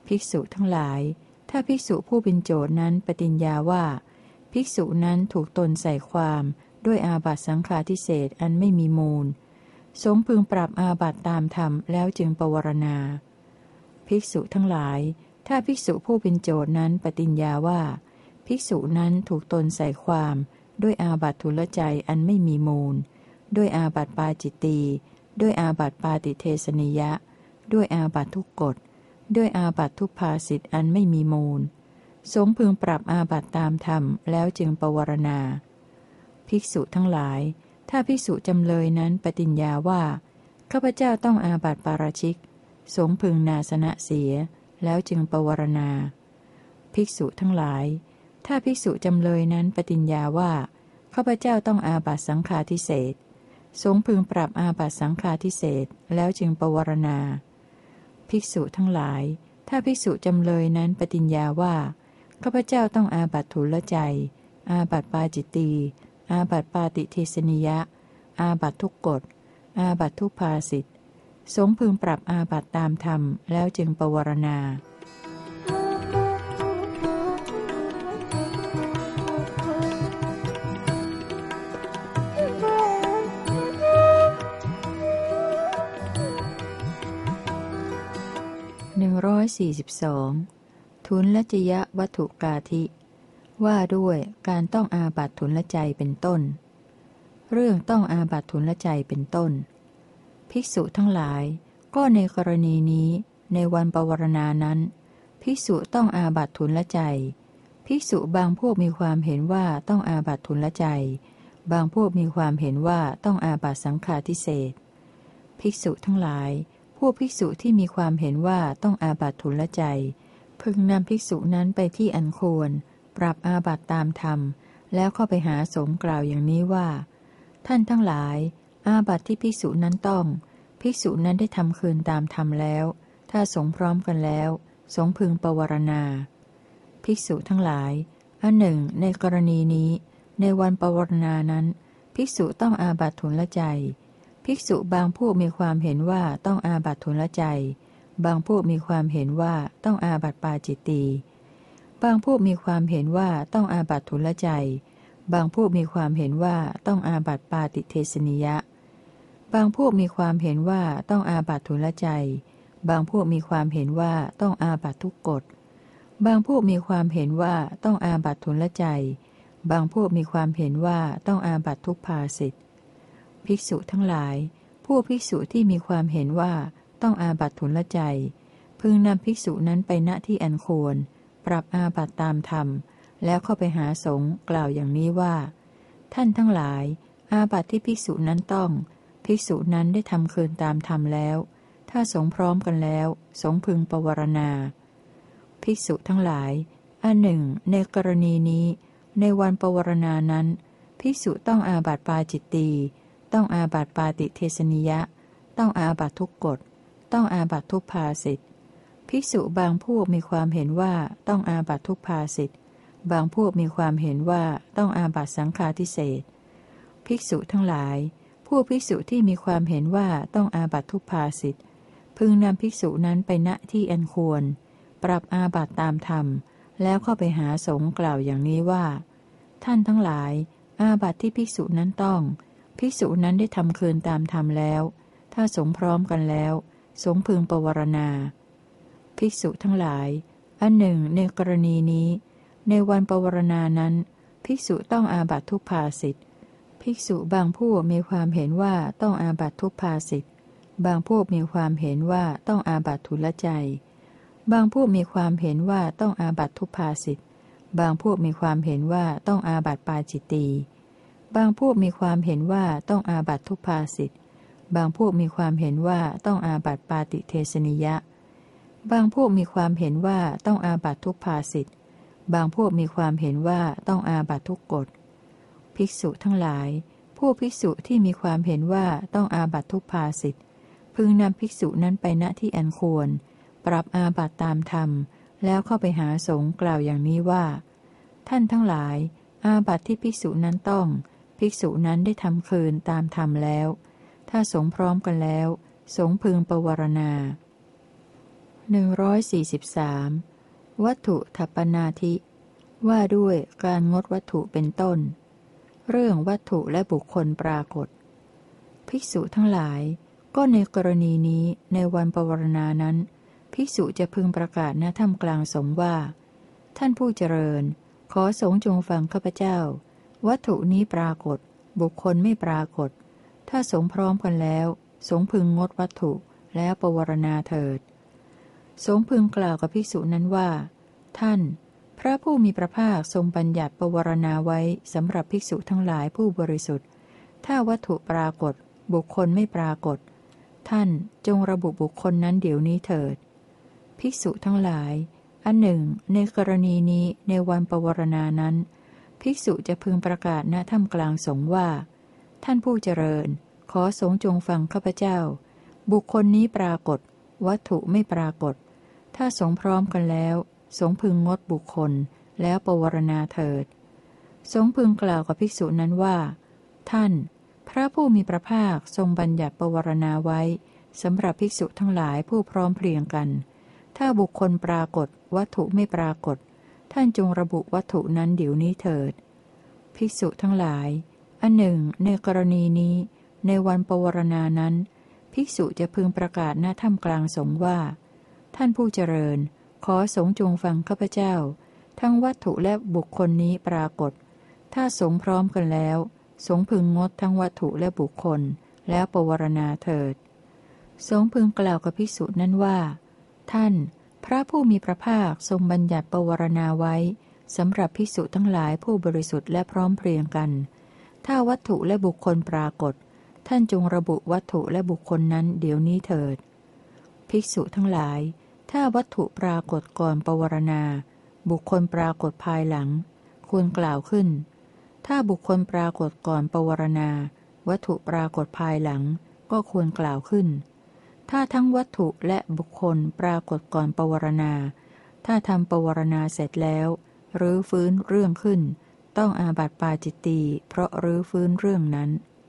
ภิกษุทั้งหลายถ้าภิกษุผู้เป็นโจทย์นั้นปฏิญญาว่าภิกษุนั้นถูกตนใส่ความด้วยอาบัติสังฆาทิเศษอันไม่มีมูลสงฆ์พึงปรับอาบัติตามธรรมแล้วจึงปวารณาภิกษุทั้งหลายถ้าภิกษุผู้เป็นโจทย์นั้นปฏิญญาว่าภิกษุนั้นถูกตนใส่ความด้วยอาบัติทุลใจอันไม่มีมูลด้วยอาบัติปาจิตตีด้วยอาบัติปาติเทสนิยะด้วยอาบัติทุกกฎด้วยอาบัติทุพภาสิทธิ์อันไม่มีมูลสงฆ์พึงปรับอาบัติตามธรรมแล้วจึงปวารณาภิกษุทั้งหลายถ้าภิกษุจำเลยนั้นปฏิญญาว่าข้าพเจ้าต้องอาบัติปาราชิกสงฆ์พึงนาสนะเสียแล้วจึงปวารณาภิกษุทั้งหลายถ้าภิกษุจำเลยนั้นปฏิญญาว่าข้าพเจ้าต้องอาบัติสังฆาทิเศษสงฆ์พึงปรับอาบัติสังฆาทิเศษแล้วจึงปวารณาภิกษุทั้งหลายถ้าภิกษุจำเลยนั้นปฏิญญาว่าข้าพเจ้าต้องอาบัติทุลใจอาบัติปาจิตตีอาบัติปาติเทสนิยะอาบัติทุกกฎอาบัติทุพภาสิทธิ์สงฆ์พึงปรับอาบัติตามธรรมแล้วจึงปวารณา142ทุนลจยวัตถุกาธิว่าด้วยการต้องอาบัติทุนลใจเป็นต้นเรื่องต้องอาบัติทุนลใจเป็นต้นภิกษุทั้งหลายก็ในกรณีนี้ในวันปวารณานั้นภิกษุต้องอาบัติทุนลใจภิกษุบางพวกมีความเห็นว่าต้องอาบัติทุนลใจบางพวกมีความเห็นว่าต้องอาบัติสังฆาทิเศษภิกษุทั้งหลายพวกภิกษุที่มีความเห็นว่าต้องอาบัติทุนลใจพึงนำภิกษุนั้นไปที่อันควรปรับอาบัติตามธรรมแล้วเข้าไปหาสงฆ์กล่าวอย่างนี้ว่าท่านทั้งหลายอาบัติที่ภิกษุนั้นต้องภิกษุนั้นได้ทำคืนตามธรรมแล้วถ้าสงฆ์พร้อมกันแล้วสงฆ์พึงปวารณาภิกษุทั้งหลายอันหนึ่งในกรณีนี้ในวันปวารณานั้นภิกษุต้องอาบัติทุนลใจภิกษุบางพวกมีความเห็นว่าต้องอาบัติทุนลใจบางพวกมีความเห็นว่าต้องอาบัติปาจิตตีบางพวกมีความเห็นว่าต้องอาบัติทุนลใจบางพวกมีความเห็นว่าต้องอาบัติปาติเทสนิยะบางพวกมีความเห็นว่าต้องอาบัติทุนลใจบางพวกมีความเห็นว่าต้องอาบัติทุกกฎบางพวกมีความเห็นว่าต้องอาบัติทุนลใจบางพวกมีความเห็นว่าต้องอาบัติทุพภาสิทธิ์ภิกษุทั้งหลายพวกภิกษุที่มีความเห็นว่าต้องอาบัติทุนลใจพึงนำภิกษุนั้นไปณที่อันควรปรับอาบัติตามธรรมแล้วเข้าไปหาสงฆ์กล่าวอย่างนี้ว่าท่านทั้งหลายอาบัติที่ภิกษุนั้นต้องภิกษุนั้นได้ทำคืนตามธรรมแล้วถ้าสงฆ์พร้อมกันแล้วสงฆ์พึงปวารณาภิกษุทั้งหลายอันหนึ่งในกรณีนี้ในวันปวารณานั้นภิกษุต้องอาบัติปาจิตตีต้องอาบัติปาติเทสนิยะต้องอาบัติทุกกฎต้องอาบัติทุพภาสิทธิ์ภิกษุบางพวกมีความเห็นว่าต้องอาบัติทุพภาสิทธิ์บางพวกมีความเห็นว่าต้องอาบัติสังฆาทิเศษภิกษุทั้งหลายพวกภิกษุที่มีความเห็นว่าต้องอาบัติทุพภาสิทธิ์พึงนำภิกษุนั้นไปณที่อันควรปรับอาบัติตามธรรมแล้วเข้าไปหาสงฆ์กล่าวอย่างนี้ว่าท่านทั้งหลายอาบัติที่ภิกษุนั้นต้องภิกษุนั้นได้ทำคืนตามธรรมแล้วถ้าสงฆ์พร้อมกันแล้วสงฆ์พึงปวารณาภิกษุทั้งหลายอันหนึ่งในกรณีนี้ในวันปวารณานั้นภิกษุต้องอาบัติทุพภาสิทธิ์ภิกษุบางพวกมีความเห็นว่าต้องอาบัติทุพภาสิทธิ์บางพวกมีความเห็นว่าต้องอาบัติทุลใจบางพวกมีความเห็นว่าต้องอาบัติทุพภาสิทธิ์บางพวกมีความเห็นว่าต้องอาบัติปาจิตตีบางพวกมีความเห็นว่าต้องอาบัติทุพภาสิทธิ์บางพวกมีความเห็นว่าต้องอาบัติปาติเทสนิยะบางพวกมีความเห็นว่าต้องอาบัติทุพภาสิทธิ์บางพวกมีความเห็นว่าต้องอาบัติทุกกฎภิกษุทั้งหลายพวกภิกษุที่มีความเห็นว่าต้องอาบัติทุพภาสิทธิ์พึงนำภิกษุนั้นไปณที่อันควรปรับอาบัติตามธรรมแล้วเข้าไปหาสงฆ์กล่าวอย่างนี้ว่าท่านทั้งหลายอาบัติที่ภิกษุนั้นต้องภิกษุนั้นได้ทำคืนตามธรรมแล้วถ้าสงฆ์พร้อมกันแล้วสงฆ์พึงปวารณา 143วัตถุทัปปนาธิว่าด้วยการงดวัตถุเป็นต้นเรื่องวัตถุและบุคคลปรากฏภิกษุทั้งหลายก็ในกรณีนี้ในวันปวารณานั้นภิกษุจะพึงประกาศณถ้ำกลางสงฆ์ว่าท่านผู้เจริญขอสงฆ์จงฟังข้าพเจ้าวัตถุนี้ปรากฏบุคคลไม่ปรากฏถ้าสงฆ์พร้อมกันแล้วสงฆ์พึงงดวัตถุแล้วปวารณาเถิดสงฆ์พึงกล่าวกับภิกษุนั้นว่าท่านพระผู้มีพระภาคทรงบัญญัติปวารณาไว้สำหรับภิกษุทั้งหลายผู้บริสุทธิ์ถ้าวัตถุปรากฏบุคคลไม่ปรากฏท่านจงระบุบุคคลนั้นเดี๋ยวนี้เถิดภิกษุทั้งหลายอันหนึ่งในกรณีนี้ในวันปวารณานั้นภิกษุจะพึงประกาศณถ้ำกลางสงฆ์ว่าท่านผู้เจริญขอสงฆ์จงฟังข้าพเจ้าบุคคลนี้ปรากฏวัตถุไม่ปรากฏถ้าสงฆ์พร้อมกันแล้วสงฆ์พึงงดบุคคลแล้วปวารณาเถิดสงฆ์พึงกล่าวกับภิกษุนั้นว่าท่านพระผู้มีพระภาคทรงบัญญัติปวารณาไว้สำหรับภิกษุทั้งหลายผู้พร้อมเพรียงกันถ้าบุคคลปรากฏวัตถุไม่ปรากฏท่านจงระบุวัตถุนั้นเดี๋ยวนี้เถิดภิกษุทั้งหลายอันหนึ่งในกรณีนี้ในวันปวารณานั้นภิกษุจะพึงประกาศณถ้ำกลางสงฆ์ว่าท่านผู้เจริญขอสงฆ์จงฟังข้าพเจ้าทั้งวัตถุและบุคคลนี้ปรากฏถ้าสงฆ์พร้อมกันแล้วสงฆ์พึงงดทั้งวัตถุและบุคคลแล้วปวารณาเถิดสงฆ์พึงกล่าวกับภิกษุนั้นว่าท่านพระผู้มีพระภาคทรงบัญญัติปวารณาไว้สำหรับภิกษุทั้งหลายผู้บริสุทธิ์และพร้อมเพรียงกันถ้าวัตถุและบุคคลปรากฏท่านจงระบุวัตถุและบุคคลนั้นเดี๋ยวนี้เถิดภิกษุทั้งหลายถ้าวัตถุปรากฏก่อนปวารณาบุคคลปรากฏภายหลังควรกล่าวขึ้นถ้าบุคคลปรากฏก่อนปวารณาวัตถุปรากฏภายหลังก็ควรกล่าวขึ้นถ้าทั้งวัตถุและบุคคลปรากฏก่อนปวารณาถ้าทำปวารณาเสร็จแล้วรื้อฟื้นเรื่องขึ้นต้องอาบัติปาจิตตีเพราะรื้อฟื้นเรื่องนั้น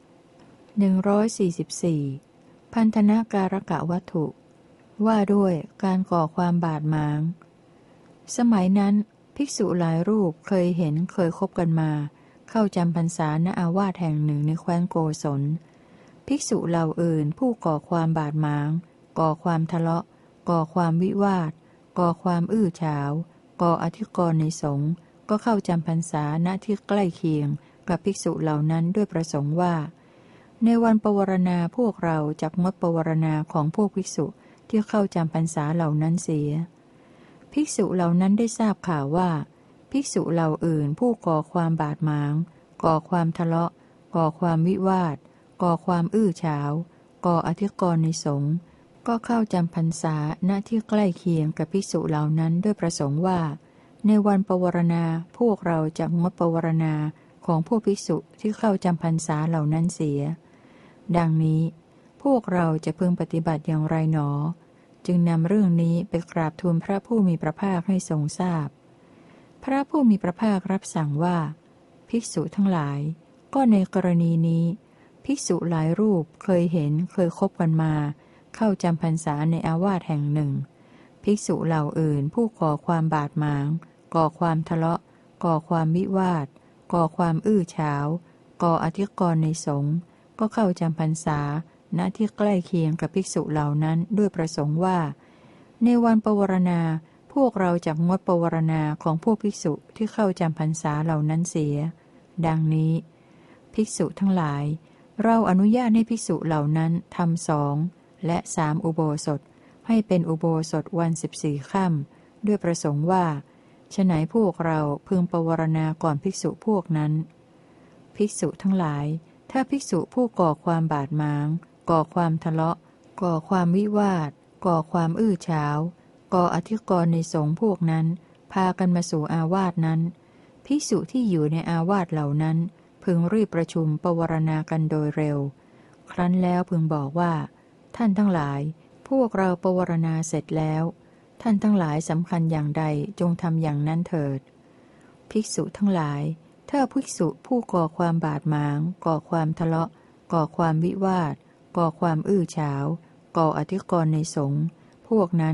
144พันธนาการกะวัตถุว่าด้วยการก่อความบาดหมางสมัยนั้นภิกษุหลายรูปเคยเห็นเคยคบกันมาเข้าจำพรรษาณอาวาสแห่งหนึ่งในแคว้นโกศลภิกษุเหล่าอื่นผู้ก่อความบาดหมางก่อความทะเลาะก่อความวิวาทก่อความอื้อฉาวก่ออธิกรณ์ในสงฆ์ก็เข้าจำพรรษาณที่ใกล้เคียงกับภิกษุเหล่านั้นด้วยประสงค์ว่าในวันปวารณาพวกเราจักงดปวารณาของพวกภิกษุที่เข้าจำพรรษาเหล่านั้นเสียภิกษุเหล่านั้นได้ทราบข่าวว่าภิกษุเหล่าอื่นผู้ก่อความบาดหมางก่อความทะเลาะก่อความวิวาทก่อความอื้อฉาวก่ออธิกรณ์ในสงฆ์ก็เข้าจำพรรษาณที่ใกล้เคียงกับภิกษุเหล่านั้นด้วยประสงค์ว่าในวันปวารณาพวกเราจักงดปวารณาของพวกภิกษุที่เข้าจำพรรษาเหล่านั้นเสียดังนี้พวกเราจะพึงปฏิบัติอย่างไรหนอจึงนำเรื่องนี้ไปกราบทูลพระผู้มีพระภาคให้ทรงทราบพ พระผู้มีพระภาครับสั่งว่าภิกษุทั้งหลายก็ในกรณีนี้ภิกษุหลายรูปเคยเห็นเคยคบกันมาเข้าจำพรรษาในอาวาสแห่งหนึ่งภิกษุเหล่าอื่นผู้ก่อความบาดหมางก่อความทะเลาะก่อความวิวาทก่อความอื้อฉาวก่ออธิกรณ์ในสงฆ์ก็เข้าจำพรรษาณที่ใกล้เคียงกับภิกษุเหล่านั้นด้วยประสงค์ว่าในวันปวารณาพวกเราจักงดปวารณาของพวกภิกษุที่เข้าจำพรรษาเหล่านั้นเสียดังนี้ภิกษุทั้งหลายเราอนุญาตให้ภิกษุเหล่านั้นทำ2 และ 3อุโบสถให้เป็นอุโบสถวัน14ค่ำด้วยประสงค์ว่าฉไหนพวกเราพึงปวารณาก่อนภิกษุพวกนั้นภิกษุทั้งหลายถ้าภิกษุผู้ก่อความบาดหมางก่อความทะเลาะก่อความวิวาทก่อความอื้อฉาวก่ออธิกรณ์ในสงฆ์พวกนั้นพากันมาสู่อาวาสนั้นภิกษุที่อยู่ในอาวาสเหล่านั้นพึงรีบประชุมปวารณากันโดยเร็วครั้นแล้วพึงบอกว่าท่านทั้งหลายพวกเราปวารณาเสร็จแล้วท่านทั้งหลายสำคัญอย่างใดจงทำอย่างนั้นเถิดภิกษุทั้งหลายถ้าภิกษุผู้ก่อความบาดหมางก่อความทะเลาะก่อความวิวาทก่อความอื้อฉาวก่ออธิกรณ์ในสงฆ์พวกนั้น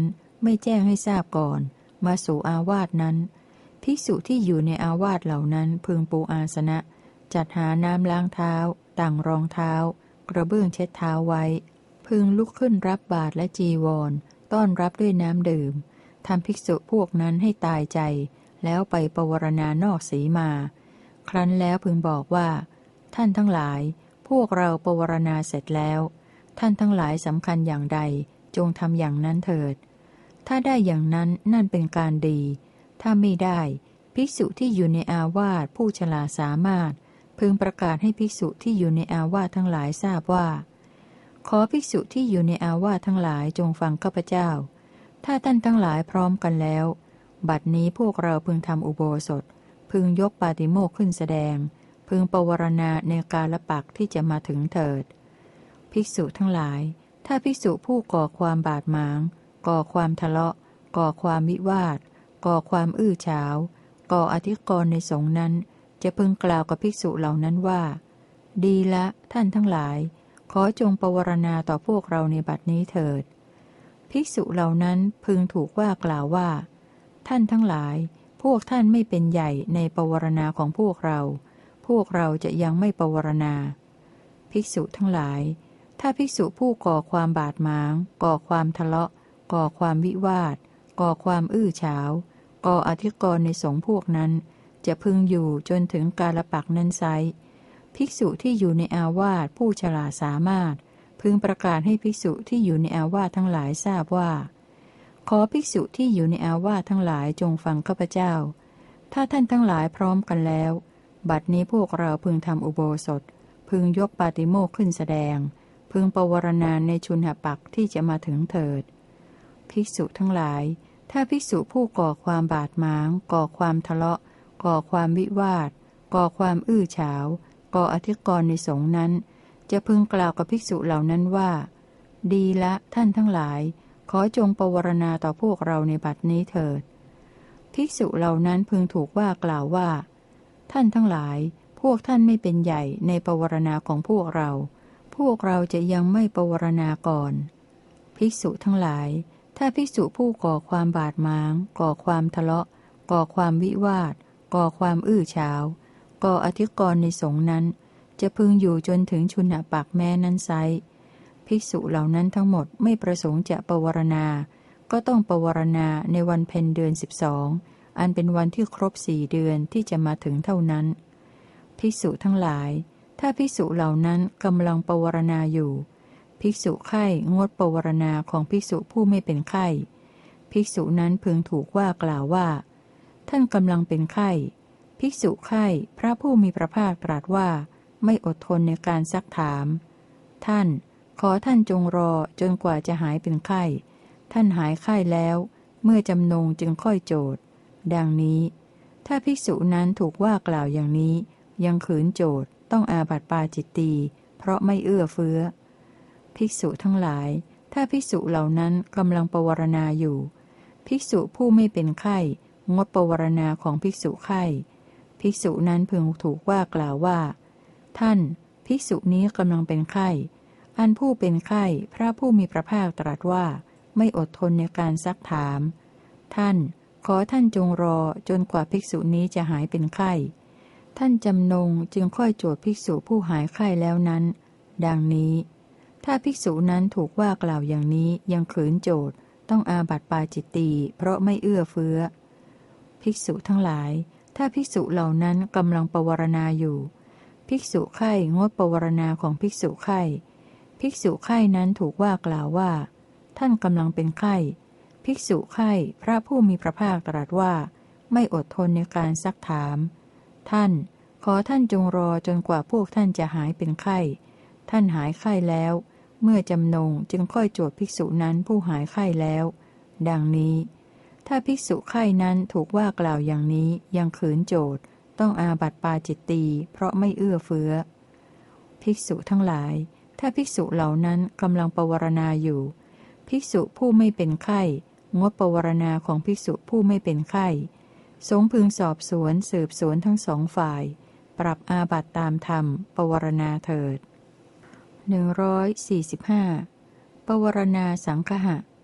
ไม่แจ้งให้ทราบก่อนมาสู่อาวาสนั้นภิกษุที่อยู่ในอาวาสเหล่านั้นพึงปูอาสนะจัดหาน้ำล้างเท้าต่างรองเท้ากระเบื้องเช็ดเท้าไว้พึงลุกขึ้นรับบาตรและจีวรต้อนรับด้วยน้ำดื่มทำภิกษุพวกนั้นให้ตายใจแล้วไปปวารณานอกสีมาครั้นแล้วพึงบอกว่าท่านทั้งหลายพวกเราปวารณาเสร็จแล้วท่านทั้งหลายสำคัญอย่างใดจงทำอย่างนั้นเถิดถ้าได้อย่างนั้นนั่นเป็นการดีถ้าไม่ได้ภิกษุที่อยู่ในอาวาสผู้ฉลาดสามารถพึงประกาศให้ภิกษุที่อยู่ในอาวาสทั้งหลายทราบว่าขอภิกษุที่อยู่ในอาวาสทั้งหลายจงฟังข้าพเจ้าถ้าท่านทั้งหลายพร้อมกันแล้วบัดนี้พวกเราพึงทำอุโบสถพึงยกปาติโมกข์ขึ้นแสดงพึงปวารณาในกาลปักษ์ที่จะมาถึงเถิดภิกษุทั้งหลายถ้าภิกษุผู้ก่อความบาดหมางก่อความทะเลาะก่อความวิวาทก่อความอื้อฉาวก่ออธิกรณ์ในสงฆ์นั้นจะพึงกล่าวกับภิกษุเหล่านั้นว่าดีละท่านทั้งหลายขอจงปวารณาต่อพวกเราในบัดนี้เถิดภิกษุเหล่านั้นพึงถูกว่ากล่าวว่าท่านทั้งหลายพวกท่านไม่เป็นใหญ่ในปวารณาของพวกเราพวกเราจะยังไม่ปวารณาภิกษุทั้งหลายถ้าภิกษุผู้ก่อความบาดหมางก่อความทะเลาะก่อความวิวาทก่อความอื้อฉาวก่ออธิกรณ์ในสงฆ์พวกนั้นจะพึงอยู่จนถึงกาลปักษ์นั้นไซร้ภิกษุที่อยู่ในอาวาสผู้ฉลาดสามารถพึงประกาศให้ภิกษุที่อยู่ในอาวาสทั้งหลายทราบว่าขอภิกษุที่อยู่ในอาวาสทั้งหลายจงฟังข้าพเจ้าถ้าท่านทั้งหลายพร้อมกันแล้วบัดนี้พวกเราพึงทำอุโบสถพึงยกปาติโมกข์ขึ้นแสดงพึงปวารณาในชุนหปักษ์ที่จะมาถึงเถิดภิกษุทั้งหลายถ้าภิกษุผู้ก่อความบาดหมางก่อความทะเลาะก่อความวิวาทก่อความอื้อฉาวก่ออธิกรณ์ในสงฆ์นั้นจะพึงกล่าวกับภิกษุเหล่านั้นว่าดีละท่านทั้งหลายขอจงปวารณาต่อพวกเราในบัดนี้เถิดภิกษุเหล่านั้นพึงถูกว่ากล่าวว่าท่านทั้งหลายพวกท่านไม่เป็นใหญ่ในปวารณาของพวกเราพวกเราจะยังไม่ปวารณาก่อนภิกษุทั้งหลายถ้าภิกษุผู้ก่อความบาดหมางก่อความทะเลาะก่อความวิวาทก่อความอื้อฉาวก่ออธิกรณ์ในสงฆ์นั้นจะพึงอยู่จนถึงชุนปักษ์แม้นั้นไซร้ภิกษุเหล่านั้นทั้งหมดไม่ประสงค์จะปวารณาก็ต้องปวารณาในวันเพ็ญเดือน12อันเป็นวันที่ครบ4 เดือนที่จะมาถึงเท่านั้นภิกษุทั้งหลายถ้าภิกษุเหล่านั้นกำลังปวารณาอยู่ภิกษุไข้งดปวารณาของภิกษุผู้ไม่เป็นไข้ภิกษุนั้นพึงถูกว่ากล่าวว่าท่านกำลังเป็นไข้ภิกษุไข้พระผู้มีพระภาคตรัสว่าไม่อดทนในการซักถามท่านขอท่านจงรอจนกว่าจะหายเป็นไข้ท่านหายไข้แล้วเมื่อจำนงจึงค่อยโจทย์ดังนี้ถ้าภิกษุนั้นถูกว่ากล่าวอย่างนี้ยังขืนโจทย์ต้องอาบัติปาจิตตีเพราะไม่เอื้อเฟื้อภิกษุทั้งหลายถ้าภิกษุเหล่านั้นกำลังปวารณาอยู่ภิกษุผู้ไม่เป็นไข้งดปวารณาของภิกษุไข้ภิกษุนั้นพึงถูกว่ากล่าวว่าท่านภิกษุนี้กำลังเป็นไข้อันผู้เป็นไข้พระผู้มีพระภาคตรัสว่าไม่อดทนในการซักถามท่านขอท่านจงรอจนกว่าภิกษุนี้จะหายเป็นไข้ท่านจำนงจึงค่อยโจทย์ภิกษุผู้หายไข้แล้วนั้นดังนี้ถ้าภิกษุนั้นถูกว่ากล่าวอย่างนี้ยังขืนโจทย์ต้องอาบัติปาจิตตีเพราะไม่เอื้อเฟื้อภิกษุทั้งหลายถ้าภิกษุเหล่านั้นกำลังปวารณาอยู่ภิกษุไข้งดปวารณาของภิกษุไข้ภิกษุไข้นั้นถูกว่ากล่าวว่าท่านกำลังเป็นไข้ภิกษุไข้พระผู้มีพระภาคตรัสว่าไม่อดทนในการซักถามท่านขอท่านจงรอจนกว่าพวกท่านจะหายเป็นไข้ท่านหายไข้แล้วเมื่อจำนงจึงค่อยโจทย์ภิกษุนั้นผู้หายไข้แล้วดังนี้ถ้าภิกษุไข้นั้นถูกว่ากล่าวอย่างนี้ยังขืนโจทย์ต้องอาบัติปาจิตตีเพราะไม่เอื้อเฟื้อภิกษุทั้งหลายถ้าภิกษุเหล่านั้นกำลังปวารณาอยู่ภิกษุผู้ไม่เป็นไข้งดปวารณาของภิกษุผู้ไม่เป็นไข้สงฆ์พึงสอบสวนสืบสวนทั้งสองฝ่ายปรับอาบัติตามธรรมปวารณาเถิด145ปวารณาสังคหะ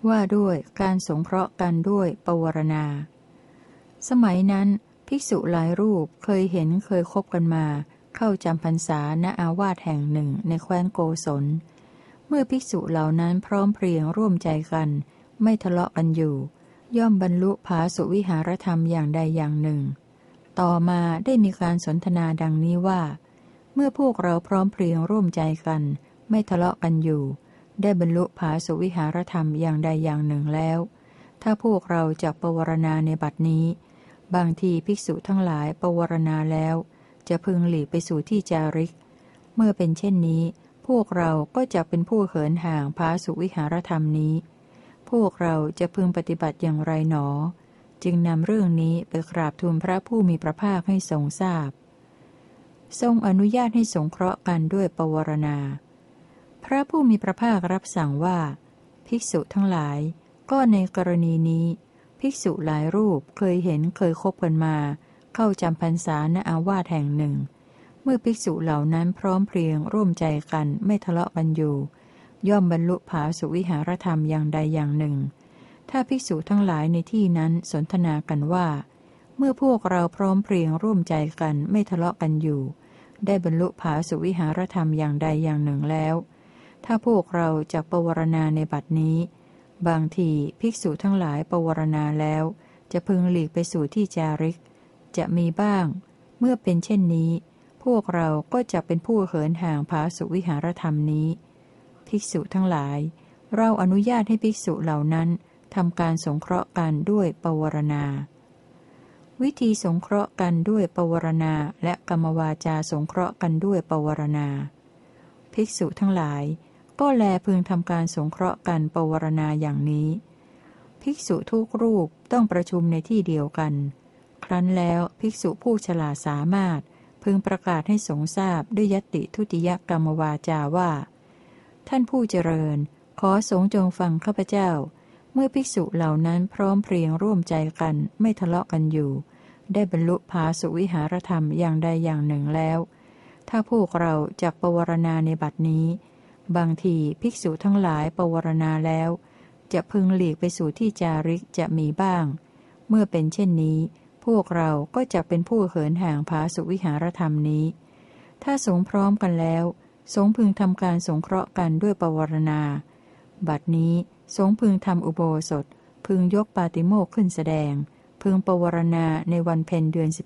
ว่าด้วยการสงเคราะห์กันด้วยปวารณาสมัยนั้นภิกษุหลายรูปเคยเห็นเคยคบกันมาเข้าจำพรรษาณอาวาสแห่งหนึ่งในแคว้นโกศลเมื่อภิกษุเหล่านั้นพร้อมเพรียงร่วมใจกันไม่ทะเลาะกันอยู่ย่อมบรรลุผาสุวิหารธรรมอย่างใดอย่างหนึ่งต่อมาได้มีการสนทนาดังนี้ว่าเมื่อพวกเราพร้อมเพรียงร่วมใจกันไม่ทะเลาะกันอยู่ได้บรรลุผาสุวิหารธรรมอย่างใดอย่างหนึ่งแล้วถ้าพวกเราจักปวารณาในบัดนี้บางทีภิกษุทั้งหลายปวารณาแล้วจะพึงหลีกไปสู่ที่จาริกเมื่อเป็นเช่นนี้พวกเราก็จะเป็นผู้เหินห่างผาสุวิหารธรรมนี้พวกเราจะพึงปฏิบัติอย่างไรหนอจึงนำเรื่องนี้ไปกราบทูลพระผู้มีพระภาคให้ทรงทราบทรงอนุญาตให้สงเคราะห์กันด้วยปวารณาพระผู้มีพระภาครับสั่งว่าภิกษุทั้งหลายก็ในกรณีนี้ภิกษุหลายรูปเคยเห็นเคยคบกันมาเข้าจำพรรษาณอาวาสแห่งหนึ่งเมื่อภิกษุเหล่านั้นพร้อมเพรียงร่วมใจกันไม่ทะเลาะกันอยู่ย่อมบรรลุผาสุวิหารธรรมอย่างใดอย่างหนึ่งถ้าภิกษุทั้งหลายในที่นั้นสนทนากันว่าเมื่อพวกเราพร้อมเพรียงร่วมใจกันไม่ทะเลาะกันอยู่ได้บรรลุผาสุวิหารธรรมอย่างใดอย่างหนึ่งแล้วถ้าพวกเราจักปวารณาในบัดนี้บางทีภิกษุทั้งหลายปวารณาแล้วจะพึงหลีกไปสู่ที่จาริกจะมีบ้างเมื่อเป็นเช่นนี้พวกเราก็จะเป็นผู้เหินห่างผาสุวิหารธรรมนี้ภิกษุทั้งหลายเราอนุญาตให้ภิกษุเหล่านั้นทำการสงเคราะห์กันด้วยปวารณาวิธีสงเคราะห์กันด้วยปวารณาและกรรมวาจาสงเคราะห์กันด้วยปวารณาภิกษุทั้งหลายก็แลพึงทำการสงเคราะห์กันปวารณาอย่างนี้ภิกษุทุกรูปต้องประชุมในที่เดียวกันครั้นแล้วภิกษุผู้ฉลาดสามารถพึงประกาศให้สงฆ์ทราบด้วยยติทุติยกรรมวาจาว่าท่านผู้เจริญขอสงฆ์จงฟังข้าพเจ้าเมื่อภิกษุเหล่านั้นพร้อมเพรียงร่วมใจกันไม่ทะเลาะกันอยู่ได้บรรลุผาสุวิหารธรรมอย่างใดอย่างหนึ่งแล้วถ้าพวกเราจักปวารณาในบัดนี้บางทีภิกษุทั้งหลายปวารณาแล้วจะพึงหลีกไปสู่ที่จาริกจะมีบ้างเมื่อเป็นเช่นนี้พวกเราก็จะเป็นผู้เหินห่างผาสุวิหารธรรมนี้ถ้าสงฆ์พร้อมกันแล้วสงฆ์พึงทำการสงเคราะห์กันด้วยปวารณาบัดนี้สงฆ์พึงทำอุโบสถพึงยกปาติโมกข์ขึ้นแสดงพึงปวารณาในวันเพ็ญเดือน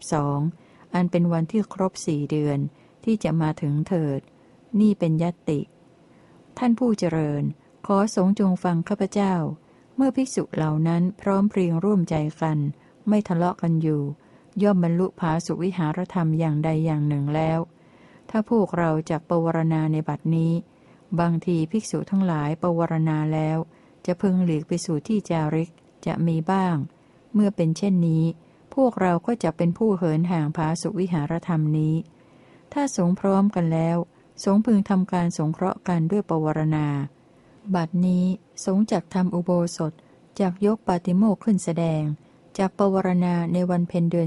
12อันเป็นวันที่ครบ4 เดือนที่จะมาถึงเถิดนี่เป็นญัตติท่านผู้เจริญขอสงฆ์จงฟังข้าพเจ้าเมื่อภิกษุเหล่านั้นพร้อมเพรียงร่วมใจกันไม่ทะเลาะกันอยู่ย่อมบรรลุผาสุวิหารธรรมอย่างใดอย่างหนึ่งแล้วถ้าพวกเราจักปวารณาในบัดนี้บางทีภิกษุทั้งหลายปวารณาแล้วจะพึงหลีกไปสู่ที่จาริกจะมีบ้างเมื่อเป็นเช่นนี้พวกเราก็จะเป็นผู้เหินห่างผาสุวิหารธรรมนี้ถ้าสงฆ์พร้อมกันแล้วสงฆ์พึงทำการสงเคราะห์กันด้วยปวารณาบัดนี้สงฆ์จักทำอุโบสถจักยกปาติโมกข์ขึ้นแสดงจักปวารณาในวันเพ็ญเดือน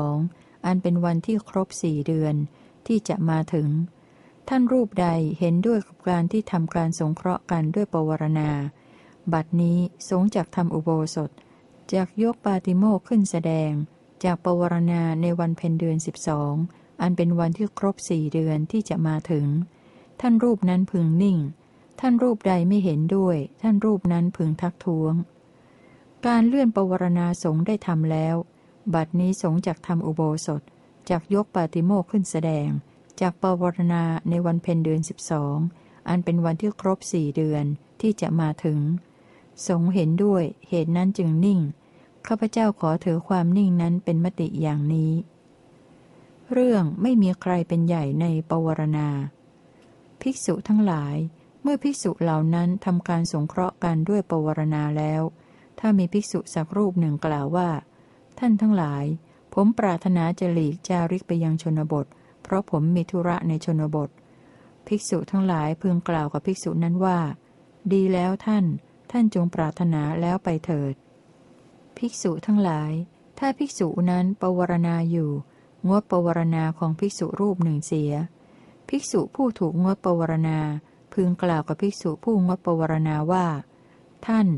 12อันเป็นวันที่ครบ4 เดือนที่จะมาถึงท่านรูปใดเห็นด้วยกับการที่ทำการสงเคราะห์กันด้วยปวารณาบัดนี้สงฆ์จักทำอุโบสถจักยกปาติโมกข์ขึ้นแสดงจักปวารณาในวันเพ็ญเดือน12อันเป็นวันที่ครบ4 เดือนที่จะมาถึงท่านรูปนั้นพึงนิ่งท่านรูปใดไม่เห็นด้วยท่านรูปนั้นพึงทักท้วงการเลื่อนปวารณาสงฆ์ได้ทำแล้วบัดนี้สงฆ์จักทำอุโบสถจักยกปาติโมกข์ขึ้นแสดงจักปวารณาในวันเพ็ญเดือน12อันเป็นวันที่ครบ4 เดือนที่จะมาถึงสงฆ์เห็นด้วยเหตุนั้นจึงนิ่งข้าพเจ้าขอถือความนิ่งนั้นเป็นมติอย่างนี้เรื่องไม่มีใครเป็นใหญ่ในปวารณาภิกษุทั้งหลายเมื่อภิกษุเหล่านั้นทำการสงเคราะห์กันด้วยปวารณาแล้วถ้ามีภิกษุสักรูปหนึ่งกล่าวว่าท่านทั้งหลายผมปรารถนาจะหลีกจาริกไปยังชนบทเพราะผมมีธุระในชนบทภิกษุทั้งหลายพึงกล่าวกับภิกษุนั้นว่าดีแล้วท่านจงปรารถนาแล้วไปเถิดภิกษุทั้งหลายถ้าภิกษุนั้นปวารณาอยู่งดปวารณาของภิกษุรูปหนึ่งเสียภิกษุผู้ถูกงดปวารณาพึงกล่าวกับภิกษุผู้งดปวารณาว่าท่าน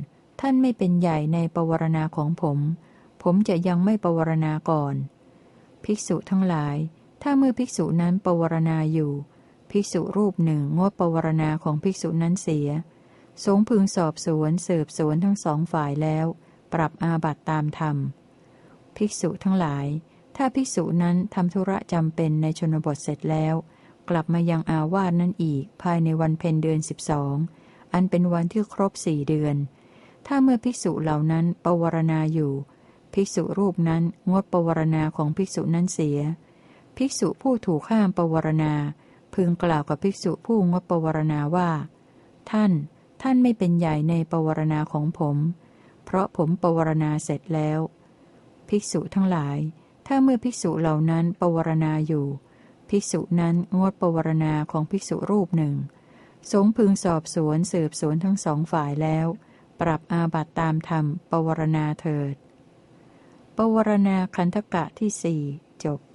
ท่านไม่เป็นใหญ่ในปวารณาของผมจะยังไม่ปวารณาก่อนภิกษุทั้งหลายถ้าเมื่อภิกษุนั้นปวารณาอยู่ภิกษุรูปหนึ่งงดปวารณาของภิกษุนั้นเสียสงฆ์พึงสอบสวนสืบสวนทั้งสองฝ่ายแล้วปรับอาบัติตามธรรมภิกษุทั้งหลายถ้าภิกษุนั้นทำธุระจำเป็นในชนบทเสร็จแล้วกลับมายังอาวาสนั้นอีกภายในวันเพ็ญเดือน12อันเป็นวันที่ครบ4 เดือนถ้าเมื่อภิกษุเหล่านั้นปวารณาอยู่ภิกษุรูปนั้นงดปวารณาของภิกษุนั้นเสียภิกษุผู้ถูกห้ามปวารณาพึงกล่าวกับภิกษุผู้งดปวารณาว่าท่านไม่เป็นใหญ่ในปวารณาของผมเพราะผมปวารณาเสร็จแล้วภิกษุทั้งหลายถ้าเมื่อภิกษุเหล่านั้นปวารณาอยู่ภิกษุนั้นงดปวารณาของภิกษุรูปหนึ่งสงฆ์พึงสอบสวนสืบสวนทั้งสองฝ่ายแล้วปรับอาบัติตามธรรมปวารณาเถิดปวารณาคันธกะที่สี่จบ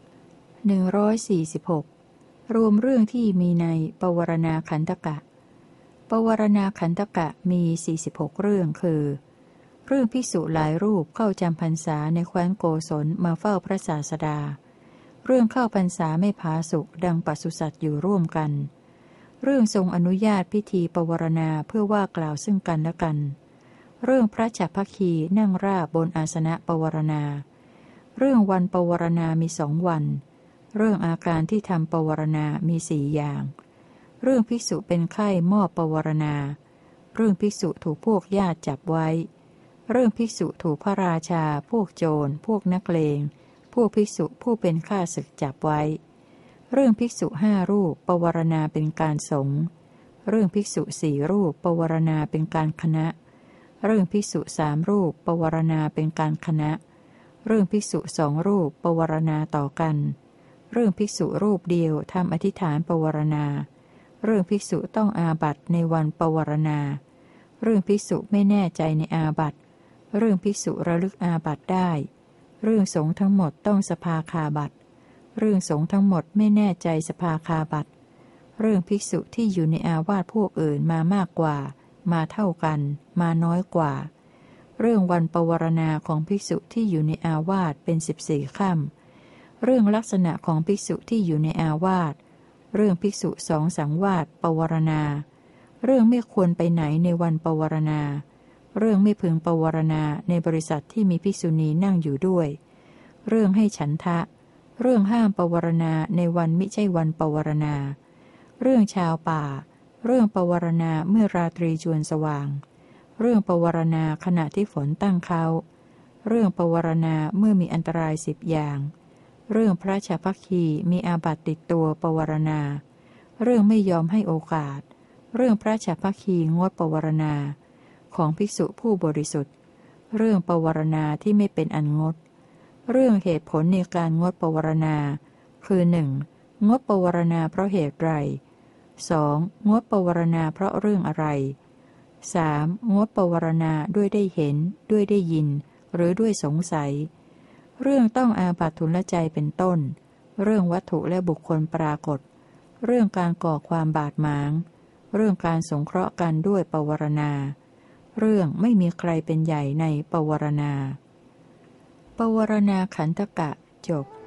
146รวมเรื่องที่มีในปวารณาคันธกะปวารณาขันธกะมี46เรื่องคือเรื่องภิกษุหลายรูปเข้าจำพรรษาในแคว้นโกศลมาเฝ้าพระศาสดาเรื่องเข้าพรรษาไม่ผาสุกดังปศุสัตว์อยู่ร่วมกันเรื่องทรงอนุญาตพิธีปวารณาเพื่อว่ากล่าวซึ่งกันและกันเรื่องพระฉัพพคีนั่งราบบนอาสนะปวารณาเรื่องวันปวารณามี2 วันเรื่องอาการที่ทำปวารณามี4 อย่างเรื่องภิกษุเป็นไข้มอบปวารณาเรื่องภิกษุถูกพวกญาติจับไว้เรื่องภิกษุถูกพระราชาพวกโจรพวกนักเลงพวกภิกษุผู้เป็นข้าศึกจับไว้เรื่องภิกษุ5 รูปปวารณาเป็นการสงฆ์เรื่องภิกษุ4 รูปปวารณาเป็นการคณะเรื่องภิกษุ3 รูปปวารณาเป็นการคณะเรื่องภิกษุ2 รูปปวารณาต่อกันเรื่องภิกษุรูปเดียวทำอธิษฐานปวารณาเรื่องภิกษุต้องอาบัติในวันปวารณาเรื่องภิกษุไม่แน่ใจในอาบัติเรื่องภิกษุระลึกอาบัติได้เรื่องสงฆ์ทั้งหมดต้องสภาคาบัติเรื่องสงฆ์ทั้งหมดไม่แน่ใจสภาคาบัติเรื่องภิกษุที่อยู่ในอาวาสพวกอื่นมามากกว่ามาเท่ากันมาน้อยกว่าเรื่องวันปวารณาของภิกษุที่อยู่ในอาวาสเป็น14 ค่ำเรื่องลักษณะของภิกษุที่อยู่ในอาวาสเรื่องภิกษุ2 สังวาสปวารณาเรื่องไม่ควรไปไหนในวันปวารณาเรื่องไม่พึงปวารณาในบริษัทที่มีภิกษุณีนั่งอยู่ด้วยเรื่องให้ฉันทะเรื่องห้ามปวารณาในวันมิใช่วันปวารณาเรื่องชาวป่าเรื่องปวารณาเมื่อราตรีจวนสว่างเรื่องปวารณาขณะที่ฝนตั้งเขาเรื่องปวารณาเมื่อมีอันตราย10 อย่างเรื่องพระฉัพพคีมีอาบัติติดตัวปวารณาเรื่องไม่ยอมให้โอกาสเรื่องพระฉัพพคีงดปวารณาของภิกษุผู้บริสุทธิ์เรื่องปวารณาที่ไม่เป็นอันงดเรื่องเหตุผลในการงดปวารณาคือ 1. งดปวารณาเพราะเหตุไร 2. งดปวารณาเพราะเรื่องอะไร 3. งดปวารณาด้วยได้เห็นด้วยได้ยินหรือด้วยสงสัยเรื่องต้องอาบัติทุลใจเป็นต้นเรื่องวัตถุและบุคคลปรากฏเรื่องการก่อความบาดหมางเรื่องการสงเคราะห์กันด้วยปวารณาเรื่องไม่มีใครเป็นใหญ่ในปวารณาปวารณาขันธกะจบ